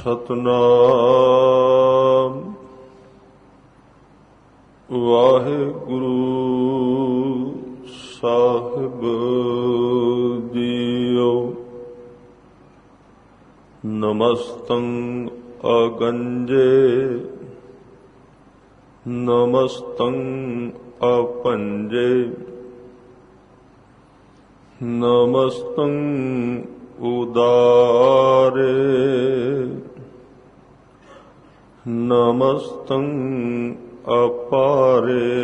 ਸਤਨਾਮ ਵਾਹਿਗੁਰੂ ਸਾਹਿਬ ਜੀਓ। ਨਮਸਤੰ ਅਗੰਜੇ ਨਮਸਤੰ ਆਪੰਜੇ ਨਮਸਤੰ ਉਦਾਰੇ ਨਮਸਤੰ ਅਪਾਰੇ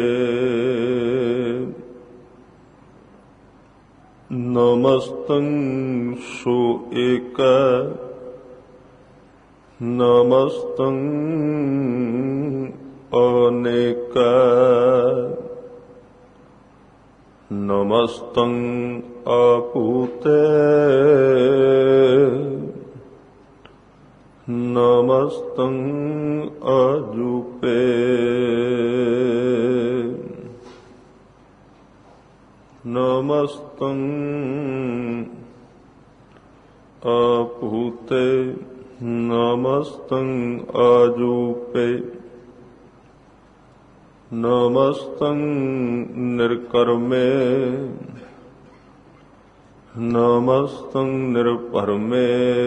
ਨਮਸਤੰ ਸੋ ਏਕੈ ਨਮਸਤੰ ਅਨੇਕੈ ਨਮਸਤੰ ਅਭੂਤੇ ਨਮਸਤੰ ਅਜੂਪੇ ਨਮਸਤੰ ਅਭੂਤੇ ਨਮਸਤੰ ਅਜੂਪੇ ਨਮਸਤੰ ਨਿਰਕਰਮੇ ਨਮਸਤੰ ਨਿਰਭਰਮੇ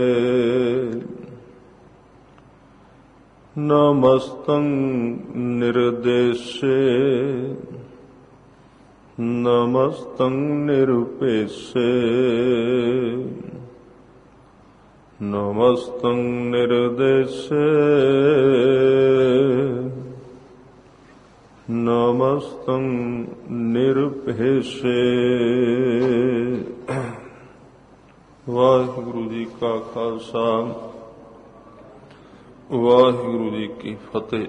ਨਮਸਤੰ ਨਿਰਦੇਸ਼ੇ ਨਮਸਤੰ ਨਿਰੂਪੇਸ਼ੇ ਨਮਸਤੰ ਨਿਰਦੇਸ਼ੇ ਨਮਸਤੰ ਨਿਰਭੇਸ਼ੇ। ਵਾਹਿਗੁਰੂ ਜੀ ਕਾ ਖਾਲਸਾ ਵਾਹਿਗੁਰੂ ਜੀ ਕੀ ਫਤਿਹ।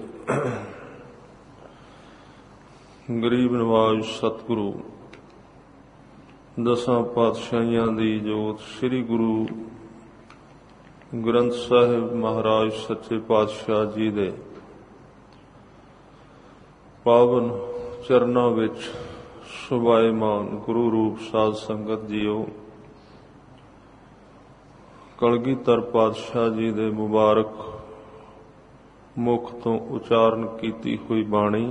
ਗਰੀਬ ਨਵਾਜ਼ ਸਤਿਗੁਰੂ ਦਸਾਂ ਪਾਤਸ਼ਾਹੀਆਂ ਦੀ ਜੋਤ ਸ੍ਰੀ ਗੁਰੂ ਗ੍ਰੰਥ ਸਾਹਿਬ ਮਹਾਰਾਜ ਸੱਚੇ ਪਾਤਸ਼ਾਹ ਜੀ ਦੇ ਪਾਵਨ ਚਰਨਾਂ ਵਿੱਚ ਸੁਭਾਏਮਾਨ ਗੁਰੂ ਰੂਪ ਸਾਧ ਸੰਗਤ ਜੀਓ। ਕਲਗੀਧਰ ਪਾਤਸ਼ਾਹ ਜੀ ਦੇ ਮੁਬਾਰਕ ਮੁਖ ਤੋਂ ਉਚਾਰਨ ਕੀਤੀ ਹੋਈ ਬਾਣੀ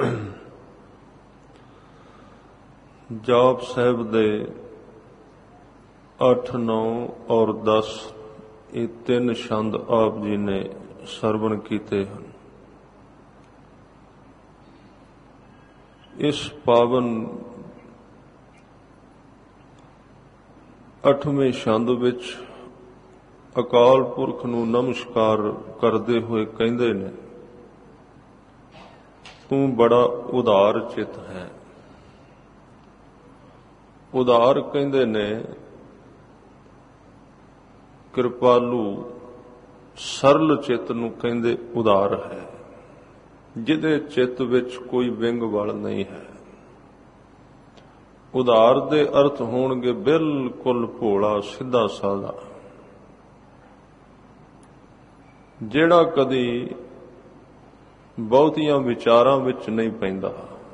ਜਾਪ ਸਾਹਿਬ ਦੇ 8, 9 ਔਰ 10 ਇਹ 3 ਛੰਦ ਆਪ ਜੀ ਨੇ ਸਰਵਣ ਕੀਤੇ ਹਨ। ਇਸ ਪਾਵਨ 8ਵੇਂ ਛੰਦ ਵਿੱਚ ਅਕਾਲ ਪੁਰਖ ਨੂੰ ਨਮਸਕਾਰ ਕਰਦੇ ਹੋਏ ਕਹਿੰਦੇ ਨੇ, ਤੂੰ ਬੜਾ ਉਦਾਰ ਚਿੱਤ ਹੈ। ਉਦਾਰ ਕਹਿੰਦੇ ਨੇ ਕਿਰਪਾਲੂ, ਸਰਲ ਚਿੱਤ ਨੂੰ ਕਹਿੰਦੇ ਉਦਾਰ ਹੈ, ਜਿਹਦੇ ਚਿੱਤ ਵਿੱਚ ਕੋਈ ਵਿੰਗ ਵਲ ਨਹੀਂ ਹੈ। ਉਦਾਰ ਦੇ ਅਰਥ ਹੋਣਗੇ ਬਿਲਕੁਲ ਭੋਲਾ ਸਿੱਧਾ ਸਾਦਾ, ਜਿਹੜਾ ਕਦੀ ਬਹੁਤੀਆਂ ਵਿਚਾਰਾਂ ਵਿੱਚ ਨਹੀਂ ਪੈਂਦਾ।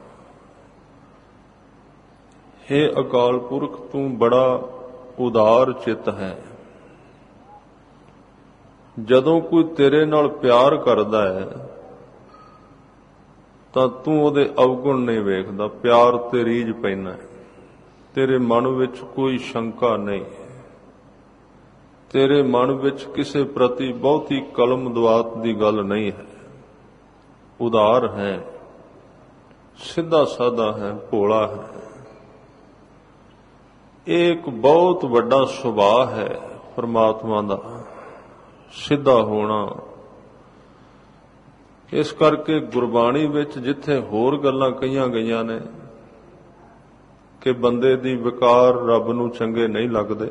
ਹੇ ਅਕਾਲ ਪੁਰਖ, ਤੂੰ ਬੜਾ ਉਦਾਰ ਚਿੱਤ ਹੈ। ਜਦੋਂ ਕੋਈ ਤੇਰੇ ਨਾਲ ਪਿਆਰ ਕਰਦਾ ਹੈ ਤਾਂ ਤੂੰ ਉਹਦੇ ਅਵਗੁਣ ਨਹੀਂ ਵੇਖਦਾ, ਪਿਆਰ ਤੇ ਰੀਝ ਪੈਂਦਾ ਹੈ। ਤੇਰੇ ਮਨ ਵਿੱਚ ਕੋਈ ਸ਼ੰਕਾ ਨਹੀਂ, ਤੇਰੇ ਮਨ ਵਿੱਚ ਕਿਸੇ ਪ੍ਰਤੀ ਬਹੁਤੀ ਕਲਮ ਦਵਾਤ ਦੀ ਗੱਲ ਨਹੀਂ ਹੈ। ਉਦਾਰ ਹੈ, ਸਿੱਧਾ ਸਾਦਾ ਹੈ, ਭੋਲਾ ਹੈ। ਇਹ ਇੱਕ ਬਹੁਤ ਵੱਡਾ ਸੁਭਾਅ ਹੈ ਪਰਮਾਤਮਾ ਦਾ, ਸਿੱਧਾ ਹੋਣਾ। ਇਸ ਕਰਕੇ ਗੁਰਬਾਣੀ ਵਿੱਚ ਜਿੱਥੇ ਹੋਰ ਗੱਲਾਂ ਕਹੀਆਂ ਗਈਆਂ ਨੇ ਕਿ ਬੰਦੇ ਦੀ ਵਿਕਾਰ ਰੱਬ ਨੂੰ ਚੰਗੇ ਨਹੀਂ ਲੱਗਦੇ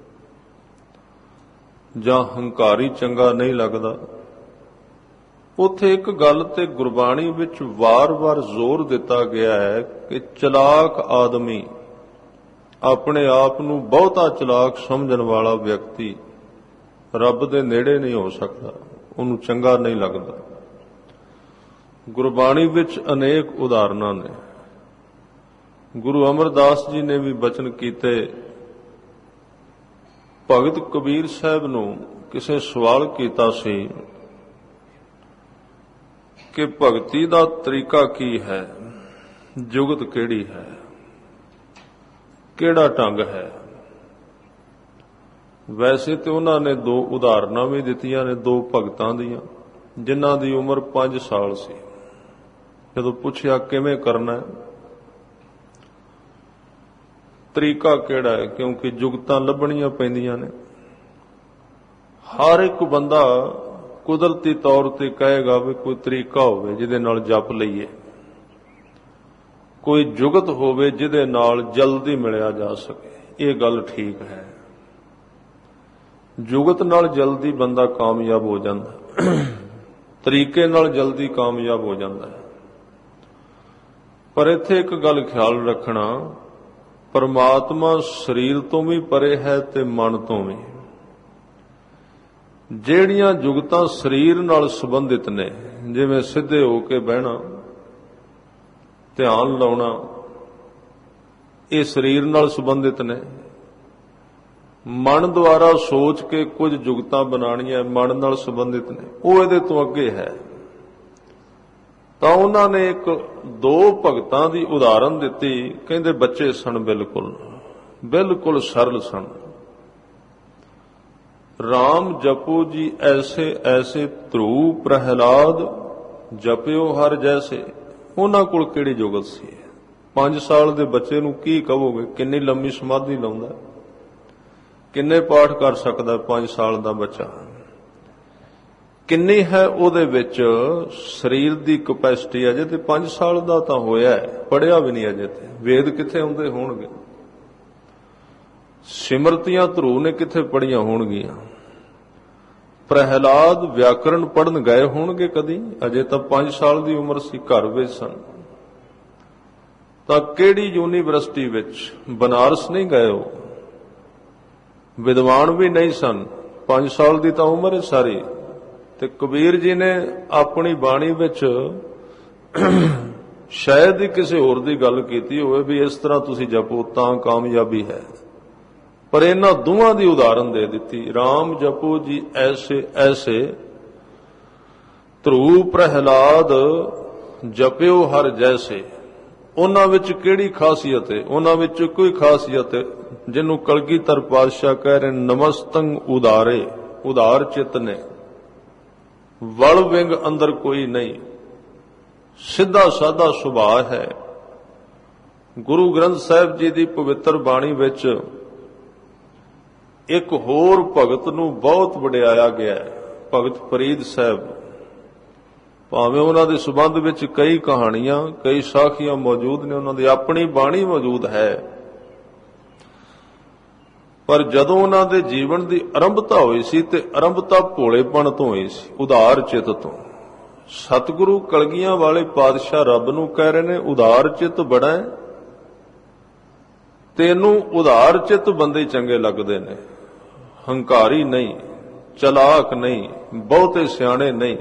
ਜਾਂ ਹੰਕਾਰੀ ਚੰਗਾ ਨਹੀਂ ਲੱਗਦਾ, ਉੱਥੇ ਇੱਕ ਗੱਲ ਤੇ ਗੁਰਬਾਣੀ ਵਿੱਚ ਵਾਰ-ਵਾਰ ਜ਼ੋਰ ਦਿੱਤਾ ਗਿਆ ਹੈ ਕਿ ਚਲਾਕ ਆਦਮੀ, ਆਪਣੇ ਆਪ ਨੂੰ ਬਹੁਤਾ ਚਲਾਕ ਸਮਝਣ ਵਾਲਾ ਵਿਅਕਤੀ ਰੱਬ ਦੇ ਨੇੜੇ ਨਹੀਂ ਹੋ ਸਕਦਾ, ਉਹਨੂੰ ਚੰਗਾ ਨਹੀਂ ਲੱਗਦਾ। ਗੁਰਬਾਣੀ ਵਿੱਚ ਅਨੇਕ ਉਦਾਹਰਨਾਂ ਨੇ। ਗੁਰੂ ਅਮਰਦਾਸ ਜੀ ਨੇ ਵੀ ਬਚਨ ਕੀਤੇ। ਭਗਤ ਕਬੀਰ ਸਾਹਿਬ ਨੂੰ ਕਿਸੇ ਸਵਾਲ ਕੀਤਾ ਸੀ ਕਿ ਭਗਤੀ ਦਾ ਤਰੀਕਾ ਕੀ ਹੈ, ਜੁਗਤ ਕਿਹੜੀ ਹੈ, ਕਿਹੜਾ ਢੰਗ ਹੈ। ਵੈਸੇ ਤੇ ਉਹਨਾਂ ਨੇ 2 ਉਦਾਹਰਨਾਂ ਵੀ ਦਿੱਤੀਆਂ ਨੇ 2 ਭਗਤਾਂ ਦੀਆਂ, ਜਿਨ੍ਹਾਂ ਦੀ ਉਮਰ 5 ਸਾਲ ਸੀ। ਜਦੋਂ ਪੁੱਛਿਆ ਕਿਵੇਂ ਕਰਨਾ ਹੈ, ਤਰੀਕਾ ਕਿਹੜਾ ਹੈ, ਕਿਉਂਕਿ ਜੁਗਤਾਂ ਲੱਭਣੀਆਂ ਪੈਂਦੀਆਂ ਨੇ। ਹਰ ਇੱਕ ਬੰਦਾ ਕੁਦਰਤੀ ਤੌਰ ਤੇ ਕਹੇਗਾ ਵੀ ਕੋਈ ਤਰੀਕਾ ਹੋਵੇ ਜਿਹਦੇ ਨਾਲ ਜਪ ਲਈਏ, ਕੋਈ ਜੁਗਤ ਹੋਵੇ ਜਿਹਦੇ ਨਾਲ ਜਲਦੀ ਮਿਲਿਆ ਜਾ ਸਕੇ। ਇਹ ਗੱਲ ਠੀਕ ਹੈ, ਜੁਗਤ ਨਾਲ ਜਲਦੀ ਬੰਦਾ ਕਾਮਯਾਬ ਹੋ ਜਾਂਦਾ, ਤਰੀਕੇ ਨਾਲ ਜਲਦੀ ਕਾਮਯਾਬ ਹੋ ਜਾਂਦਾ ਹੈ। ਪਰ ਇੱਥੇ ਇੱਕ ਗੱਲ ਖਿਆਲ ਰੱਖਣਾ, ਪਰਮਾਤਮਾ ਸਰੀਰ ਤੋਂ ਵੀ ਪਰੇ ਹੈ ਤੇ ਮਨ ਤੋਂ ਵੀ। ਜਿਹੜੀਆਂ ਜੁਗਤਾਂ ਸਰੀਰ ਨਾਲ ਸੰਬੰਧਿਤ ਨੇ, ਜਿਵੇਂ ਸਿੱਧੇ ਹੋ ਕੇ ਬਹਿਣਾ, ਧਿਆਨ ਲਾਉਣਾ, ਇਹ ਸਰੀਰ ਨਾਲ ਸੰਬੰਧਿਤ ਨੇ। ਮਨ ਦੁਆਰਾ ਸੋਚ ਕੇ ਕੁਝ ਜੁਗਤਾਂ ਬਣਾਉਣੀਆਂ ਮਨ ਨਾਲ ਸੰਬੰਧਿਤ ਨੇ, ਉਹ ਇਹਦੇ ਤੋਂ ਅੱਗੇ ਹੈ। ਤਾਂ ਉਹਨਾਂ ਨੇ 2 ਭਗਤਾਂ ਦੀ ਉਦਾਹਰਨ ਦਿੱਤੀ। ਕਹਿੰਦੇ ਬੱਚੇ ਸਨ, ਬਿਲਕੁਲ ਸਰਲ ਸਨ। ਰਾਮ ਜਪੋ ਜੀ ਐਸੇ ਐਸੇ, ਧਰੂ ਪ੍ਰਹਿਲਾਦ ਜਪਿਓ ਹਰ ਜੈਸੇ। ਉਹਨਾਂ ਕੋਲ ਕਿਹੜੀ ਜੁਗਤ ਸੀ? 5 ਸਾਲ ਦੇ ਬੱਚੇ ਨੂੰ ਕੀ ਕਹੋਗੇ? ਕਿੰਨੀ ਲੰਮੀ ਸਮਾਧੀ ਲਾਉਂਦਾ, ਕਿੰਨੇ ਪਾਠ ਕਰ ਸਕਦਾ 5 ਸਾਲ ਦਾ ਬੱਚਾ? ਕਿੰਨੀ ਹੈ ਉਹਦੇ ਵਿੱਚ ਸਰੀਰ ਦੀ ਕਪੈਸਿਟੀ? ਅਜੇ ਤੇ 5 ਸਾਲ ਦਾ ਤਾਂ ਹੋਇਆ, ਪੜਿਆ ਵੀ ਨਹੀਂ ਅਜੇ ਤੇ। ਵੇਦ ਕਿੱਥੇ ਆਉਂਦੇ ਹੋਣਗੇ? ਸਿਮਰਤੀਆਂ ਧਰੂ ਨੇ ਕਿੱਥੇ ਪੜੀਆਂ ਹੋਣਗੀਆਂ? ਪ੍ਰਹਿਲਾਦ ਵਿਆਕਰਣ ਪੜਨ ਗਏ ਹੋਣਗੇ ਕਦੀ? ਅਜੇ ਤਾਂ 5 ਸਾਲ ਦੀ ਉਮਰ ਸੀ, ਘਰ ਵਿੱਚ ਸਨ। ਤਾਂ ਕਿਹੜੀ ਯੂਨੀਵਰਸਿਟੀ ਵਿੱਚ? ਬਨਾਰਸ ਨਹੀਂ ਗਏ ਉਹ, ਵਿਦਵਾਨ ਵੀ ਨਹੀਂ ਸਨ। 5 ਸਾਲ ਦੀ ਤਾਂ ਉਮਰ ਹੈ ਸਾਰੀ। ਤੇ ਕਬੀਰ ਜੀ ਨੇ ਆਪਣੀ ਬਾਣੀ ਵਿੱਚ ਸ਼ਾਇਦ ਹੀ ਕਿਸੇ ਹੋਰ ਦੀ ਗੱਲ ਕੀਤੀ ਹੋਵੇ ਵੀ ਇਸ ਤਰ੍ਹਾਂ ਤੁਸੀਂ ਜਪੋ ਤਾਂ ਕਾਮਯਾਬੀ ਹੈ, ਪਰ ਇਹਨਾਂ ਦੋਵਾਂ ਦੀ ਉਦਾਹਰਨ ਦੇ ਦਿੱਤੀ। ਰਾਮ ਜਪੋ ਜੀ ਐਸੇ ਐਸੇ, ਧਰੂ ਪ੍ਰਹਿਲਾਦ ਜਪਿਓ ਹਰ ਜੈਸੇ। ਉਹਨਾਂ ਵਿੱਚ ਕਿਹੜੀ ਖਾਸੀਅਤ ਹੈ? ਉਹਨਾਂ ਵਿੱਚ ਕੋਈ ਖਾਸੀਅਤ ਹੈ ਜਿਹਨੂੰ ਕਲਗੀਧਰ ਪਾਤਸ਼ਾਹ ਕਹਿ ਰਹੇ ਨਮਸਤੰ ਉਦਾਰੇ, ਉਦਾਰ ਚਿੱਤ ਨੇ, ਵਲ ਵਿੰਗ ਅੰਦਰ ਕੋਈ ਨਹੀਂ, ਸਿੱਧਾ ਸਾਦਾ ਸੁਭਾਅ ਹੈ। ਗੁਰੂ ਗ੍ਰੰਥ ਸਾਹਿਬ ਜੀ ਦੀ ਪਵਿੱਤਰ ਬਾਣੀ ਵਿੱਚ ਇੱਕ ਹੋਰ ਭਗਤ ਨੂੰ ਬਹੁਤ ਵਡਿਆਇਆ ਗਿਆ ਹੈ, ਭਗਤ ਫਰੀਦ ਸਾਹਿਬ। ਭਾਵੇਂ ਉਹਨਾਂ ਦੇ ਸੰਬੰਧ ਵਿੱਚ ਕਈ ਕਹਾਣੀਆਂ, ਕਈ ਸਾਖੀਆਂ ਮੌਜੂਦ ਨੇ, ਉਹਨਾਂ ਦੀ ਆਪਣੀ ਬਾਣੀ ਮੌਜੂਦ ਹੈ, ਪਰ ਜਦੋਂ ਉਹਨਾਂ ਦੇ ਜੀਵਨ ਦੀ ਆਰੰਭਤਾ ਹੋਈ ਸੀ ਤੇ ਆਰੰਭਤਾ ਭੋਲੇਪਣ ਤੋਂ ਹੋਈ ਸੀ, ਉਦਾਰ ਚਿੱਤ ਤੋਂ। ਸਤਿਗੁਰੂ ਕਲਗੀਆਂ ਵਾਲੇ ਪਾਤਸ਼ਾਹ ਰੱਬ ਨੂੰ ਕਹਿ ਰਹੇ ਨੇ ਉਦਾਰ ਚਿੱਤ ਬੜਾ ਹੈ। ਤੈਨੂੰ ਉਦਾਰ ਚਿੱਤ ਬੰਦੇ ਚੰਗੇ ਲੱਗਦੇ ਨੇ, ਹੰਕਾਰੀ ਨਹੀਂ, ਚਲਾਕ ਨਹੀਂ, ਬਹੁਤੇ ਸਿਆਣੇ ਨਹੀਂ,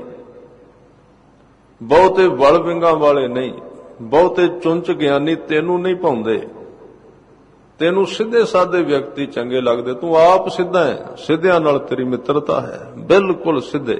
ਬਹੁਤੇ ਵਲ ਵਿੰਗਾਂ ਵਾਲੇ ਨਹੀਂ, ਬਹੁਤੇ ਚੁੰਚ ਗਿਆਨੀ ਤੈਨੂੰ ਨਹੀਂ ਪਾਉਂਦੇ। ਤੈਨੂੰ ਸਿੱਧੇ ਸਾਦੇ ਵਿਅਕਤੀ ਚੰਗੇ ਲੱਗਦੇ, ਤੂੰ ਆਪ ਸਿੱਧਾ ਹੈ, ਸਿੱਧਿਆਂ ਨਾਲ ਤੇਰੀ ਮਿੱਤਰਤਾ ਹੈ, ਬਿਲਕੁਲ ਸਿੱਧੇ।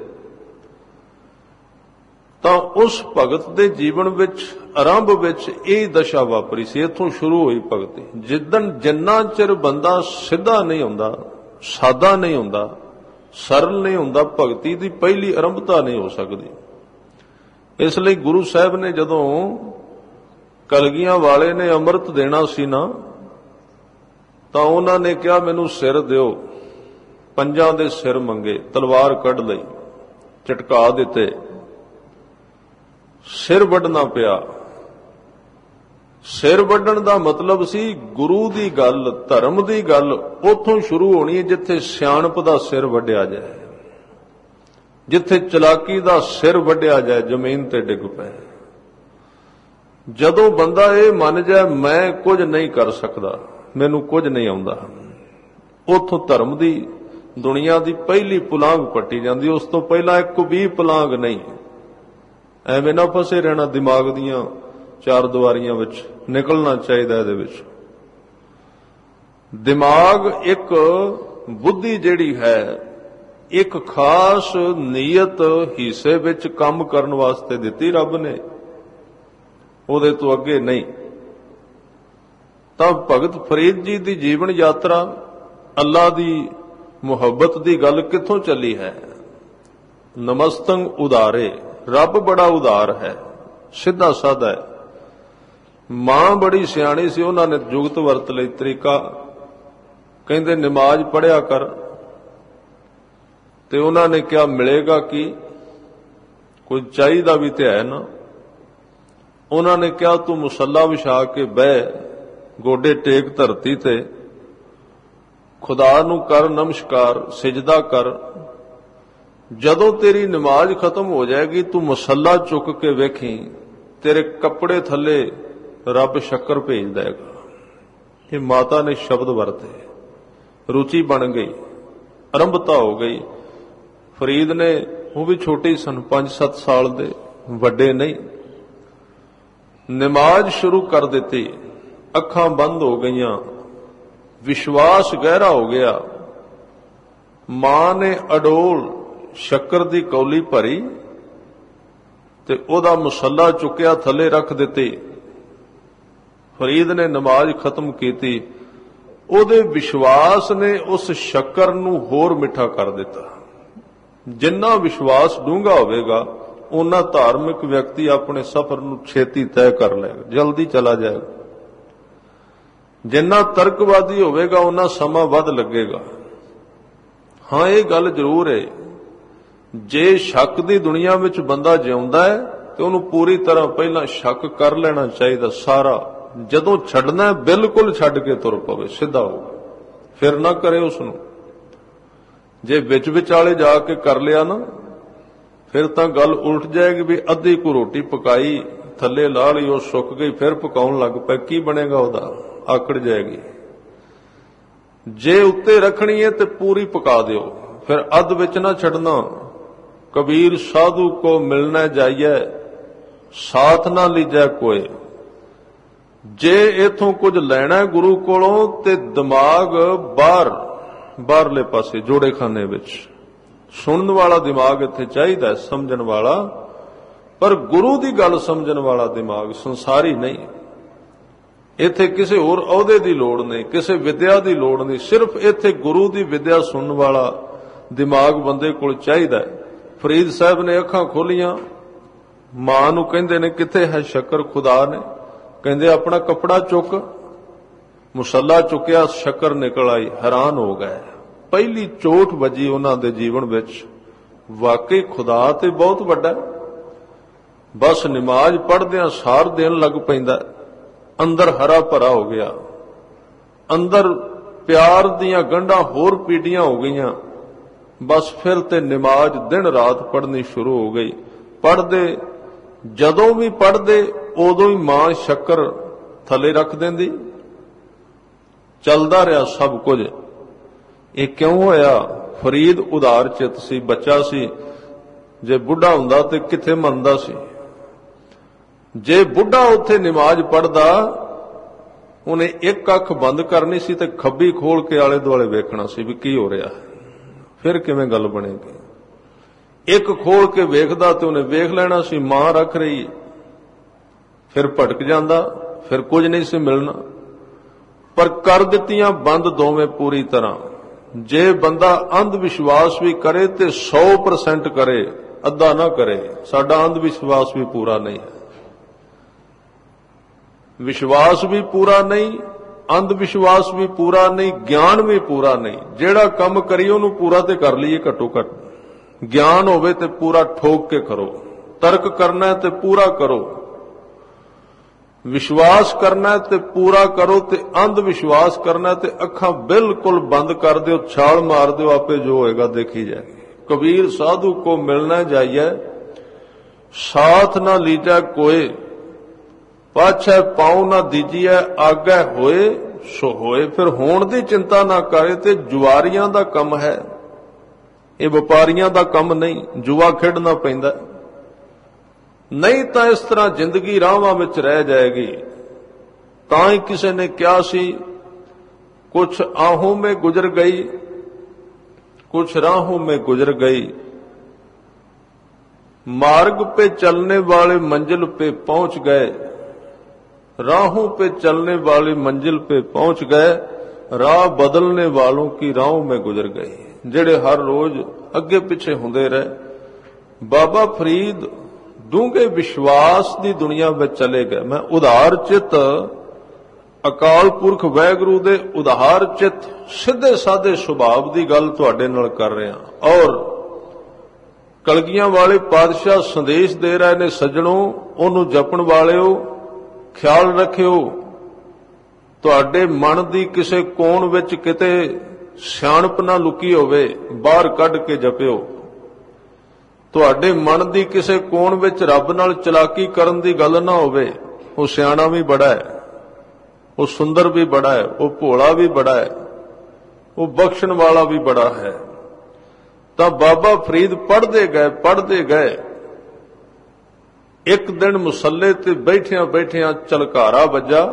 ਤਾਂ ਉਸ ਭਗਤ ਦੇ ਜੀਵਨ ਵਿੱਚ ਆਰੰਭ ਵਿੱਚ ਇਹ ਦਸ਼ਾ ਵਾਪਰੀ ਸੀ, ਇੱਥੋਂ ਸ਼ੁਰੂ ਹੋਈ ਭਗਤੀ। ਜਿੰਨਾ ਚਿਰ ਬੰਦਾ ਸਿੱਧਾ ਨਹੀਂ ਹੁੰਦਾ, ਸਾਦਾ ਨਹੀਂ ਹੁੰਦਾ, ਸਰਲ ਨਹੀਂ ਹੁੰਦਾ, ਭਗਤੀ ਦੀ ਪਹਿਲੀ ਆਰੰਭਤਾ ਨਹੀਂ ਹੋ ਸਕਦੀ। ਇਸ ਲਈ ਗੁਰੂ ਸਾਹਿਬ ਨੇ ਜਦੋਂ ਕਲਗੀਆਂ ਵਾਲੇ ਨੇ ਅੰਮ੍ਰਿਤ ਦੇਣਾ ਸੀ ਨਾ, ਤਾਂ ਉਹਨਾਂ ਨੇ ਕਿਹਾ ਮੈਨੂੰ ਸਿਰ ਦਿਓ। 5 ਦੇ ਸਿਰ ਮੰਗੇ, ਤਲਵਾਰ ਕੱਢ ਲਈ, ਝਟਕਾ ਦਿੱਤੇ, ਸਿਰ ਵੱਢਣਾ ਪਿਆ। ਸਿਰ ਵੱਢਣ ਦਾ ਮਤਲਬ ਸੀ ਗੁਰੂ ਦੀ ਗੱਲ, ਧਰਮ ਦੀ ਗੱਲ ਉੱਥੋਂ ਸ਼ੁਰੂ ਹੋਣੀ ਹੈ ਜਿੱਥੇ ਸਿਆਣਪ ਦਾ ਸਿਰ ਵੱਢਿਆ ਜਾਏ, ਜਿੱਥੇ ਚਲਾਕੀ ਦਾ ਸਿਰ ਵੱਢਿਆ ਜਾਏ, ਜ਼ਮੀਨ ਤੇ ਡਿੱਗ ਪਏ। ਜਦੋਂ ਬੰਦਾ ਇਹ ਮੰਨ ਜਾਏ ਮੈਂ ਕੁਝ ਨਹੀਂ ਕਰ ਸਕਦਾ, ਮੈਨੂੰ ਕੁਝ ਨਹੀਂ ਆਉਂਦਾ, ਉੱਥੋਂ ਧਰਮ ਦੀ ਦੁਨੀਆ ਦੀ ਪਹਿਲੀ ਪੁਲਾਂਘ ਪੱਟੀ ਜਾਂਦੀ। ਉਸ ਤੋਂ ਪਹਿਲਾਂ ਇੱਕ ਵੀ ਪੁਲਾਂਘ ਨਹੀਂ। ਐਵੇਂ ਨਾ ਫਸੇ ਰਹਿਣਾ ਦਿਮਾਗ ਦੀਆਂ 4 ਦੀਵਾਰੀਆਂ ਵਿੱਚ, ਨਿਕਲਣਾ ਚਾਹੀਦਾ ਇਹਦੇ ਵਿੱਚ। ਦਿਮਾਗ ਇੱਕ ਬੁੱਧੀ ਜਿਹੜੀ ਹੈ ਇੱਕ ਖਾਸ ਨੀਅਤ ਹਿੱਸੇ ਵਿੱਚ ਕੰਮ ਕਰਨ ਵਾਸਤੇ ਦਿੱਤੀ ਰੱਬ ਨੇ, ਉਹਦੇ ਤੋਂ ਅੱਗੇ ਨਹੀਂ। ਤਾਂ ਭਗਤ ਫਰੀਦ ਜੀ ਦੀ ਜੀਵਨ ਯਾਤਰਾ, ਅੱਲਾ ਦੀ ਮੁਹੱਬਤ ਦੀ ਗੱਲ ਕਿੱਥੋਂ ਚੱਲੀ ਹੈ? ਨਮਸਤੰ ਉਦਾਰੇ, ਰੱਬ ਬੜਾ ਉਦਾਰ ਹੈ, ਸਿੱਧਾ ਸਾਦਾ ਹੈ। ਮਾਂ ਬੜੀ ਸਿਆਣੀ ਸੀ, ਉਹਨਾਂ ਨੇ ਜੁਗਤ ਵਰਤ ਲਈ ਤਰੀਕਾ, ਕਹਿੰਦੇ ਨਮਾਜ਼ ਪੜ੍ਹਿਆ ਕਰ। ਤੇ ਉਹਨਾਂ ਨੇ ਕਿਹਾ ਮਿਲੇਗਾ ਕੀ, ਕੋਈ ਚਾਹੀਦਾ ਵੀ ਤੇ ਹੈ ਨਾ। ਉਹਨਾਂ ਨੇ ਕਿਹਾ ਤੂੰ ਮੁਸੱਲਾ ਵਿਛਾ ਕੇ ਬਹਿ, ਗੋਡੇ ਟੇਕ ਧਰਤੀ ਤੇ, ਖੁਦਾ ਨੂੰ ਕਰ ਨਮਸਕਾਰ, ਸਿਜਦਾ ਕਰ। ਜਦੋਂ ਤੇਰੀ ਨਮਾਜ਼ ਖਤਮ ਹੋ ਜਾਏਗੀ ਤੂੰ ਮੁਸੱਲਾ ਚੁੱਕ ਕੇ ਵੇਖੀ, ਤੇਰੇ ਕੱਪੜੇ ਥੱਲੇ ਰੱਬ ਸ਼ੱਕਰ ਭੇਜ ਦੇਗਾ। ਇਹ ਮਾਤਾ ਨੇ ਸ਼ਬਦ ਵਰਤੇ, ਰੁਚੀ ਬਣ ਗਈ, ਆਰੰਭਤਾ ਹੋ ਗਈ। ਫਰੀਦ ਨੇ, ਉਹ ਵੀ ਛੋਟੇ ਸਨ, 5-7 ਸਾਲ ਦੇ, ਵੱਡੇ ਨਹੀਂ। ਨਮਾਜ਼ ਸ਼ੁਰੂ ਕਰ ਦਿੱਤੀ, ਅੱਖਾਂ ਬੰਦ ਹੋ ਗਈਆਂ, ਵਿਸ਼ਵਾਸ ਗਹਿਰਾ ਹੋ ਗਿਆ। ਮਾਂ ਨੇ ਅਡੋਲ ਸ਼ੱਕਰ ਦੀ ਕੌਲੀ ਭਰੀ ਤੇ ਉਹਦਾ ਮੁਸੱਲਾ ਚੁੱਕਿਆ, ਥੱਲੇ ਰੱਖ ਦਿੱਤੀ। ਫਰੀਦ ਨੇ ਨਮਾਜ਼ ਖਤਮ ਕੀਤੀ। ਉਹਦੇ ਵਿਸ਼ਵਾਸ ਨੇ ਉਸ ਸ਼ੱਕਰ ਨੂੰ ਹੋਰ ਮਿੱਠਾ ਕਰ ਦਿੱਤਾ। ਜਿੰਨਾ ਵਿਸ਼ਵਾਸ ਡੂੰਘਾ ਹੋਵੇਗਾ, ਉਹਨਾਂ ਧਾਰਮਿਕ ਵਿਅਕਤੀ ਆਪਣੇ ਸਫ਼ਰ ਨੂੰ ਛੇਤੀ ਤੈਅ ਕਰ ਲਏਗਾ, ਜਲਦੀ ਚਲਾ ਜਾਏਗਾ। ਜਿੰਨਾ ਤਰਕਵਾਦੀ ਹੋਵੇਗਾ, ਉਹਨਾਂ ਸਮਾਂ ਵੱਧ ਲੱਗੇਗਾ। ਹਾਂ, ਇਹ ਗੱਲ ਜ਼ਰੂਰ ਹੈ, ਜੇ ਸ਼ੱਕ ਦੀ ਦੁਨੀਆ ਵਿੱਚ ਬੰਦਾ ਜਿਉਂਦਾ ਹੈ ਤੇ ਉਹਨੂੰ ਪੂਰੀ ਤਰ੍ਹਾਂ ਪਹਿਲਾਂ ਸ਼ੱਕ ਕਰ ਲੈਣਾ ਚਾਹੀਦਾ ਸਾਰਾ। ਜਦੋਂ ਛੱਡਣਾ ਹੈ, ਬਿਲਕੁਲ ਛੱਡ ਕੇ ਤੁਰ ਪਵੇ, ਸਿੱਧਾ ਹੋ, ਫਿਰ ਨਾ ਕਰੇ ਉਸ ਨੂੰ। ਜੇ ਵਿੱਚ ਵਿਚਾਲੇ ਜਾ ਕੇ ਕਰ ਲਿਆ ਨਾ, ਫਿਰ ਤਾਂ ਗੱਲ ਉਲਟ ਜਾਏਗੀ ਵੀ ਅੱਧੀ ਕੁ ਰੋਟੀ ਪਕਾਈ, ਥੱਲੇ ਲਾ ਲਈ, ਉਹ ਸੁੱਕ ਗਈ, ਫਿਰ ਪਕਾਉਣ ਲੱਗ ਪਏ, ਕੀ ਬਣੇਗਾ ਉਹਦਾ? ਆਕੜ ਜਾਏਗੀ। ਜੇ ਉੱਤੇ ਰੱਖਣੀ ਹੈ ਤੇ ਪੂਰੀ ਪਕਾ ਦਿਓ, ਫਿਰ ਅੱਧ ਵਿੱਚ ਨਾ ਛੱਡਣਾ। ਕਬੀਰ ਸਾਧੂ ਕੋ ਮਿਲਣਾ ਜਾਈਏ, ਸਾਥ ਨਾ ਲੀਜੈ ਕੋਏ। ਜੇ ਇਥੋਂ ਕੁਝ ਲੈਣਾ ਗੁਰੂ ਕੋਲੋਂ ਤੇ ਦਿਮਾਗ ਬਾਹਰਲੇ ਪਾਸੇ, ਜੋੜੇਖਾਨੇ ਵਿੱਚ। ਸੁਣਨ ਵਾਲਾ ਦਿਮਾਗ ਇੱਥੇ ਚਾਹੀਦਾ, ਸਮਝਣ ਵਾਲਾ, ਪਰ ਗੁਰੂ ਦੀ ਗੱਲ ਸਮਝਣ ਵਾਲਾ ਦਿਮਾਗ, ਸੰਸਾਰੀ ਨਹੀਂ। ਇੱਥੇ ਕਿਸੇ ਹੋਰ ਅਹੁਦੇ ਦੀ ਲੋੜ ਨਹੀਂ, ਕਿਸੇ ਵਿਦਿਆ ਦੀ ਲੋੜ ਨਹੀਂ, ਸਿਰਫ ਇੱਥੇ ਗੁਰੂ ਦੀ ਵਿਦਿਆ ਸੁਣਨ ਵਾਲਾ ਦਿਮਾਗ ਬੰਦੇ ਕੋਲ ਚਾਹੀਦਾ। ਫਰੀਦ ਸਾਹਿਬ ਨੇ ਅੱਖਾਂ ਖੋਲੀਆਂ, ਮਾਂ ਨੂੰ ਕਹਿੰਦੇ ਨੇ ਕਿੱਥੇ ਹੈ ਸ਼ੱਕਰ? ਖੁਦਾ ਨੇ ਕਹਿੰਦੇ ਆਪਣਾ ਕੱਪੜਾ ਚੁੱਕ। ਮੁਸੱਲਾ ਚੁੱਕਿਆ, ਸ਼ੱਕਰ ਨਿਕਲ ਆਈ। ਹੈਰਾਨ ਹੋ ਗਏ, ਪਹਿਲੀ ਚੋਟ ਵੱਜੀ ਉਹਨਾਂ ਦੇ ਜੀਵਨ ਵਿੱਚ। ਵਾਕਈ ਖੁਦਾ ਤੇ ਬਹੁਤ ਵੱਡਾ। ਬਸ ਨਮਾਜ਼ ਪੜ੍ਹਦਿਆਂ ਸਾਰ ਦੇਣ ਲੱਗ ਪੈਂਦਾ, ਅੰਦਰ ਹਰਾ ਭਰਾ ਹੋ ਗਿਆ, ਅੰਦਰ ਪਿਆਰ ਦੀਆਂ ਗੰਢਾਂ ਹੋਰ ਪੀੜੀਆਂ ਹੋ ਗਈਆਂ। ਬਸ ਫਿਰ ਤੇ ਨਮਾਜ਼ ਦਿਨ ਰਾਤ ਪੜ੍ਹਨੀ ਸ਼ੁਰੂ ਹੋ ਗਈ। ਪੜ੍ਹਦੇ, ਜਦੋਂ ਵੀ ਪੜ੍ਹਦੇ ਉਦੋਂ ਹੀ ਮਾਂ ਸ਼ੱਕਰ ਥੱਲੇ ਰੱਖ ਦਿੰਦੀ। ਚੱਲਦਾ ਰਿਹਾ ਸਭ ਕੁਝ। ਇਹ ਕਿਉਂ ਹੋਇਆ? ਫਰੀਦ ਉਦਾਰ ਚਿੱਤ ਸੀ, ਬੱਚਾ ਸੀ। ਜੇ ਬੁੱਢਾ ਹੁੰਦਾ ਤੇ ਕਿੱਥੇ ਮੰਨਦਾ ਸੀ? ਜੇ ਬੁੱਢਾ ਉੱਥੇ ਨਮਾਜ਼ ਪੜ੍ਹਦਾ, ਉਹਨੇ ਇੱਕ ਅੱਖ ਬੰਦ ਕਰਨੀ ਸੀ ਤੇ ਖੱਬੀ ਖੋਲ ਕੇ ਆਲੇ ਦੁਆਲੇ ਵੇਖਣਾ ਸੀ ਵੀ ਕੀ ਹੋ ਰਿਹਾ। ਫਿਰ ਕਿਵੇਂ ਗੱਲ ਬਣੇਗੀ? ਇੱਕ ਖੋਲ ਕੇ ਵੇਖਦਾ ਤੇ ਉਹਨੇ ਵੇਖ ਲੈਣਾ ਸੀ ਮਾਂ ਰੱਖ ਰਹੀ। ਫਿਰ ਭਟਕ ਜਾਂਦਾ, ਫਿਰ ਕੁਝ ਨਹੀਂ ਸੀ ਮਿਲਣਾ। ਪਰ ਕਰ ਦਿੱਤੀਆਂ ਬੰਦ ਦੋਵੇਂ ਪੂਰੀ ਤਰ੍ਹਾਂ। ਜੇ ਬੰਦਾ ਅੰਧ ਵਿਸ਼ਵਾਸ ਵੀ ਕਰੇ ਤੇ 100% ਕਰੇ, ਅੱਧਾ ਨਾ ਕਰੇ। ਸਾਡਾ ਅੰਧ ਵਿਸ਼ਵਾਸ ਵੀ ਪੂਰਾ ਨਹੀਂ ਹੈ, ਵਿਸ਼ਵਾਸ ਵੀ ਪੂਰਾ ਨਹੀਂ, ਅੰਧ ਵਿਸ਼ਵਾਸ ਵੀ ਪੂਰਾ ਨਹੀਂ, ਗਿਆਨ ਵੀ ਪੂਰਾ ਨਹੀਂ। ਜਿਹੜਾ ਕੰਮ ਕਰੀ ਉਹਨੂੰ ਪੂਰਾ ਤੇ ਕਰ ਲਈਏ ਘੱਟੋ ਘੱਟ। ਗਿਆਨ ਹੋਵੇ ਤੇ ਪੂਰਾ ਠੋਕ ਕੇ ਕਰੋ, ਤਰਕ ਕਰਨਾ ਤੇ ਪੂਰਾ ਕਰੋ, ਵਿਸ਼ਵਾਸ ਕਰਨਾ ਤੇ ਪੂਰਾ ਕਰੋ, ਤੇ ਅੰਧ ਵਿਸ਼ਵਾਸ ਕਰਨਾ ਤੇ ਅੱਖਾਂ ਬਿਲਕੁਲ ਬੰਦ ਕਰ ਦਿਓ, ਛਾਲ ਮਾਰ ਦਿਓ, ਆਪੇ ਜੋ ਹੋਏਗਾ ਦੇਖੀ ਜਾਏਗੀ। ਕਬੀਰ ਸਾਧੂ ਕੋ ਮਿਲਣਾ ਜਾਈਏ, ਸਾਥ ਨਾ ਲੀਜੈ ਕੋਏ। ਪਾਛੈ ਪਾਉ ਨਾ ਦੀਜੀਐ, ਆਗੈ ਹੋਏ ਸੋ ਹੋਏ। ਫਿਰ ਹੋਣ ਦੀ ਚਿੰਤਾ ਨਾ ਕਰੇ। ਤੇ ਜੁਆਰੀਆਂ ਦਾ ਕੰਮ ਹੈ, ਇਹ ਵਪਾਰੀਆਂ ਦਾ ਕੰਮ ਨਹੀਂ। ਜੂਆ ਖੇਡਣਾ ਪੈਂਦਾ, ਨਹੀਂ ਤਾਂ ਇਸ ਤਰ੍ਹਾਂ ਜ਼ਿੰਦਗੀ ਰਾਹਾਂ ਵਿੱਚ ਰਹਿ ਜਾਏਗੀ। ਤਾਂ ਹੀ ਕਿਸੇ ਨੇ ਕਿਹਾ ਸੀ, ਕੁਛ ਆਹੋਂ ਮੇਂ ਗੁਜ਼ਰ ਗਈ, कुछ राहों में गुजर गई, मार्ग पे चलने वाले मंजिल पे पहुंच गए, राहों पे चलने वाले मंजिल पे पहुंच गए, राह बदलने वालों की राहों में गुजर गई। ਜਿਹੜੇ हर रोज ਅੱਗੇ ਪਿੱਛੇ ਹੁੰਦੇ ਰਹੇ, बाबा फरीद ਡੂੰਘੇ ਵਿਸ਼ਵਾਸ ਦੀ ਦੁਨੀਆ ਵਿੱਚ ਚਲੇ ਗਏ। ਮੈਂ ਉਦਾਰ ਚਿੱਤ ਅਕਾਲ ਪੁਰਖ ਵਾਹਿਗੁਰੂ ਦੇ ਉਦਾਰ ਚਿੱਤ ਸਿੱਧੇ ਸਾਦੇ ਸੁਭਾਅ ਦੀ ਗੱਲ ਤੁਹਾਡੇ ਨਾਲ ਕਰ ਰਿਹਾ। ਔਰ ਕਲਗੀਆਂ ਵਾਲੇ ਪਾਤਸ਼ਾਹ ਸੰਦੇਸ਼ ਦੇ ਰਹੇ ਨੇ, ਸੱਜਣੋ ਉਹਨੂੰ ਜਪਣ ਵਾਲਿਓ ਖਿਆਲ ਰੱਖਿਓ, ਤੁਹਾਡੇ ਮਨ ਦੀ ਕਿਸੇ ਕੋਣ ਵਿੱਚ ਕਿਤੇ ਸਿਆਣਪ ਨਾ ਲੁਕੀ ਹੋਵੇ, ਬਾਹਰ ਕੱਢ ਕੇ ਜਪਿਓ। ਤੁਹਾਡੇ ਮਨ ਦੀ ਕਿਸੇ ਕੋਣ ਵਿੱਚ ਰੱਬ ਨਾਲ ਚਲਾਕੀ ਕਰਨ ਦੀ ਗੱਲ ਨਾ ਹੋਵੇ। ਉਹ ਸਿਆਣਾ ਵੀ ਬੜਾ ਹੈ, ਉਹ ਸੁੰਦਰ ਵੀ ਬੜਾ ਹੈ, ਉਹ ਭੋਲਾ ਵੀ ਬੜਾ ਹੈ, ਉਹ ਬਖਸ਼ਣ ਵਾਲਾ ਵੀ ਬੜਾ ਹੈ। ਤਾਂ ਬਾਬਾ ਫਰੀਦ ਪੜ੍ਹਦੇ ਗਏ। ਇੱਕ ਦਿਨ ਮੁਸੱਲੇ ਤੇ ਬੈਠਿਆਂ ਬੈਠਿਆਂ ਝਲਕਾਰਾ ਵੱਜਾ,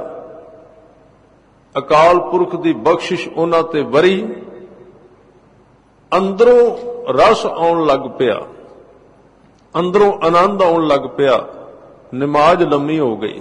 ਅਕਾਲ ਪੁਰਖ ਦੀ ਬਖਸ਼ਿਸ਼ ਉਹਨਾਂ ਤੇ ਵਰੀ, ਅੰਦਰੋਂ ਰਸ ਆਉਣ ਲੱਗ ਪਿਆ, ਅੰਦਰੋਂ ਆਨੰਦ ਆਉਣ ਲੱਗ ਪਿਆ। ਨਮਾਜ਼ ਲੰਮੀ ਹੋ ਗਈ।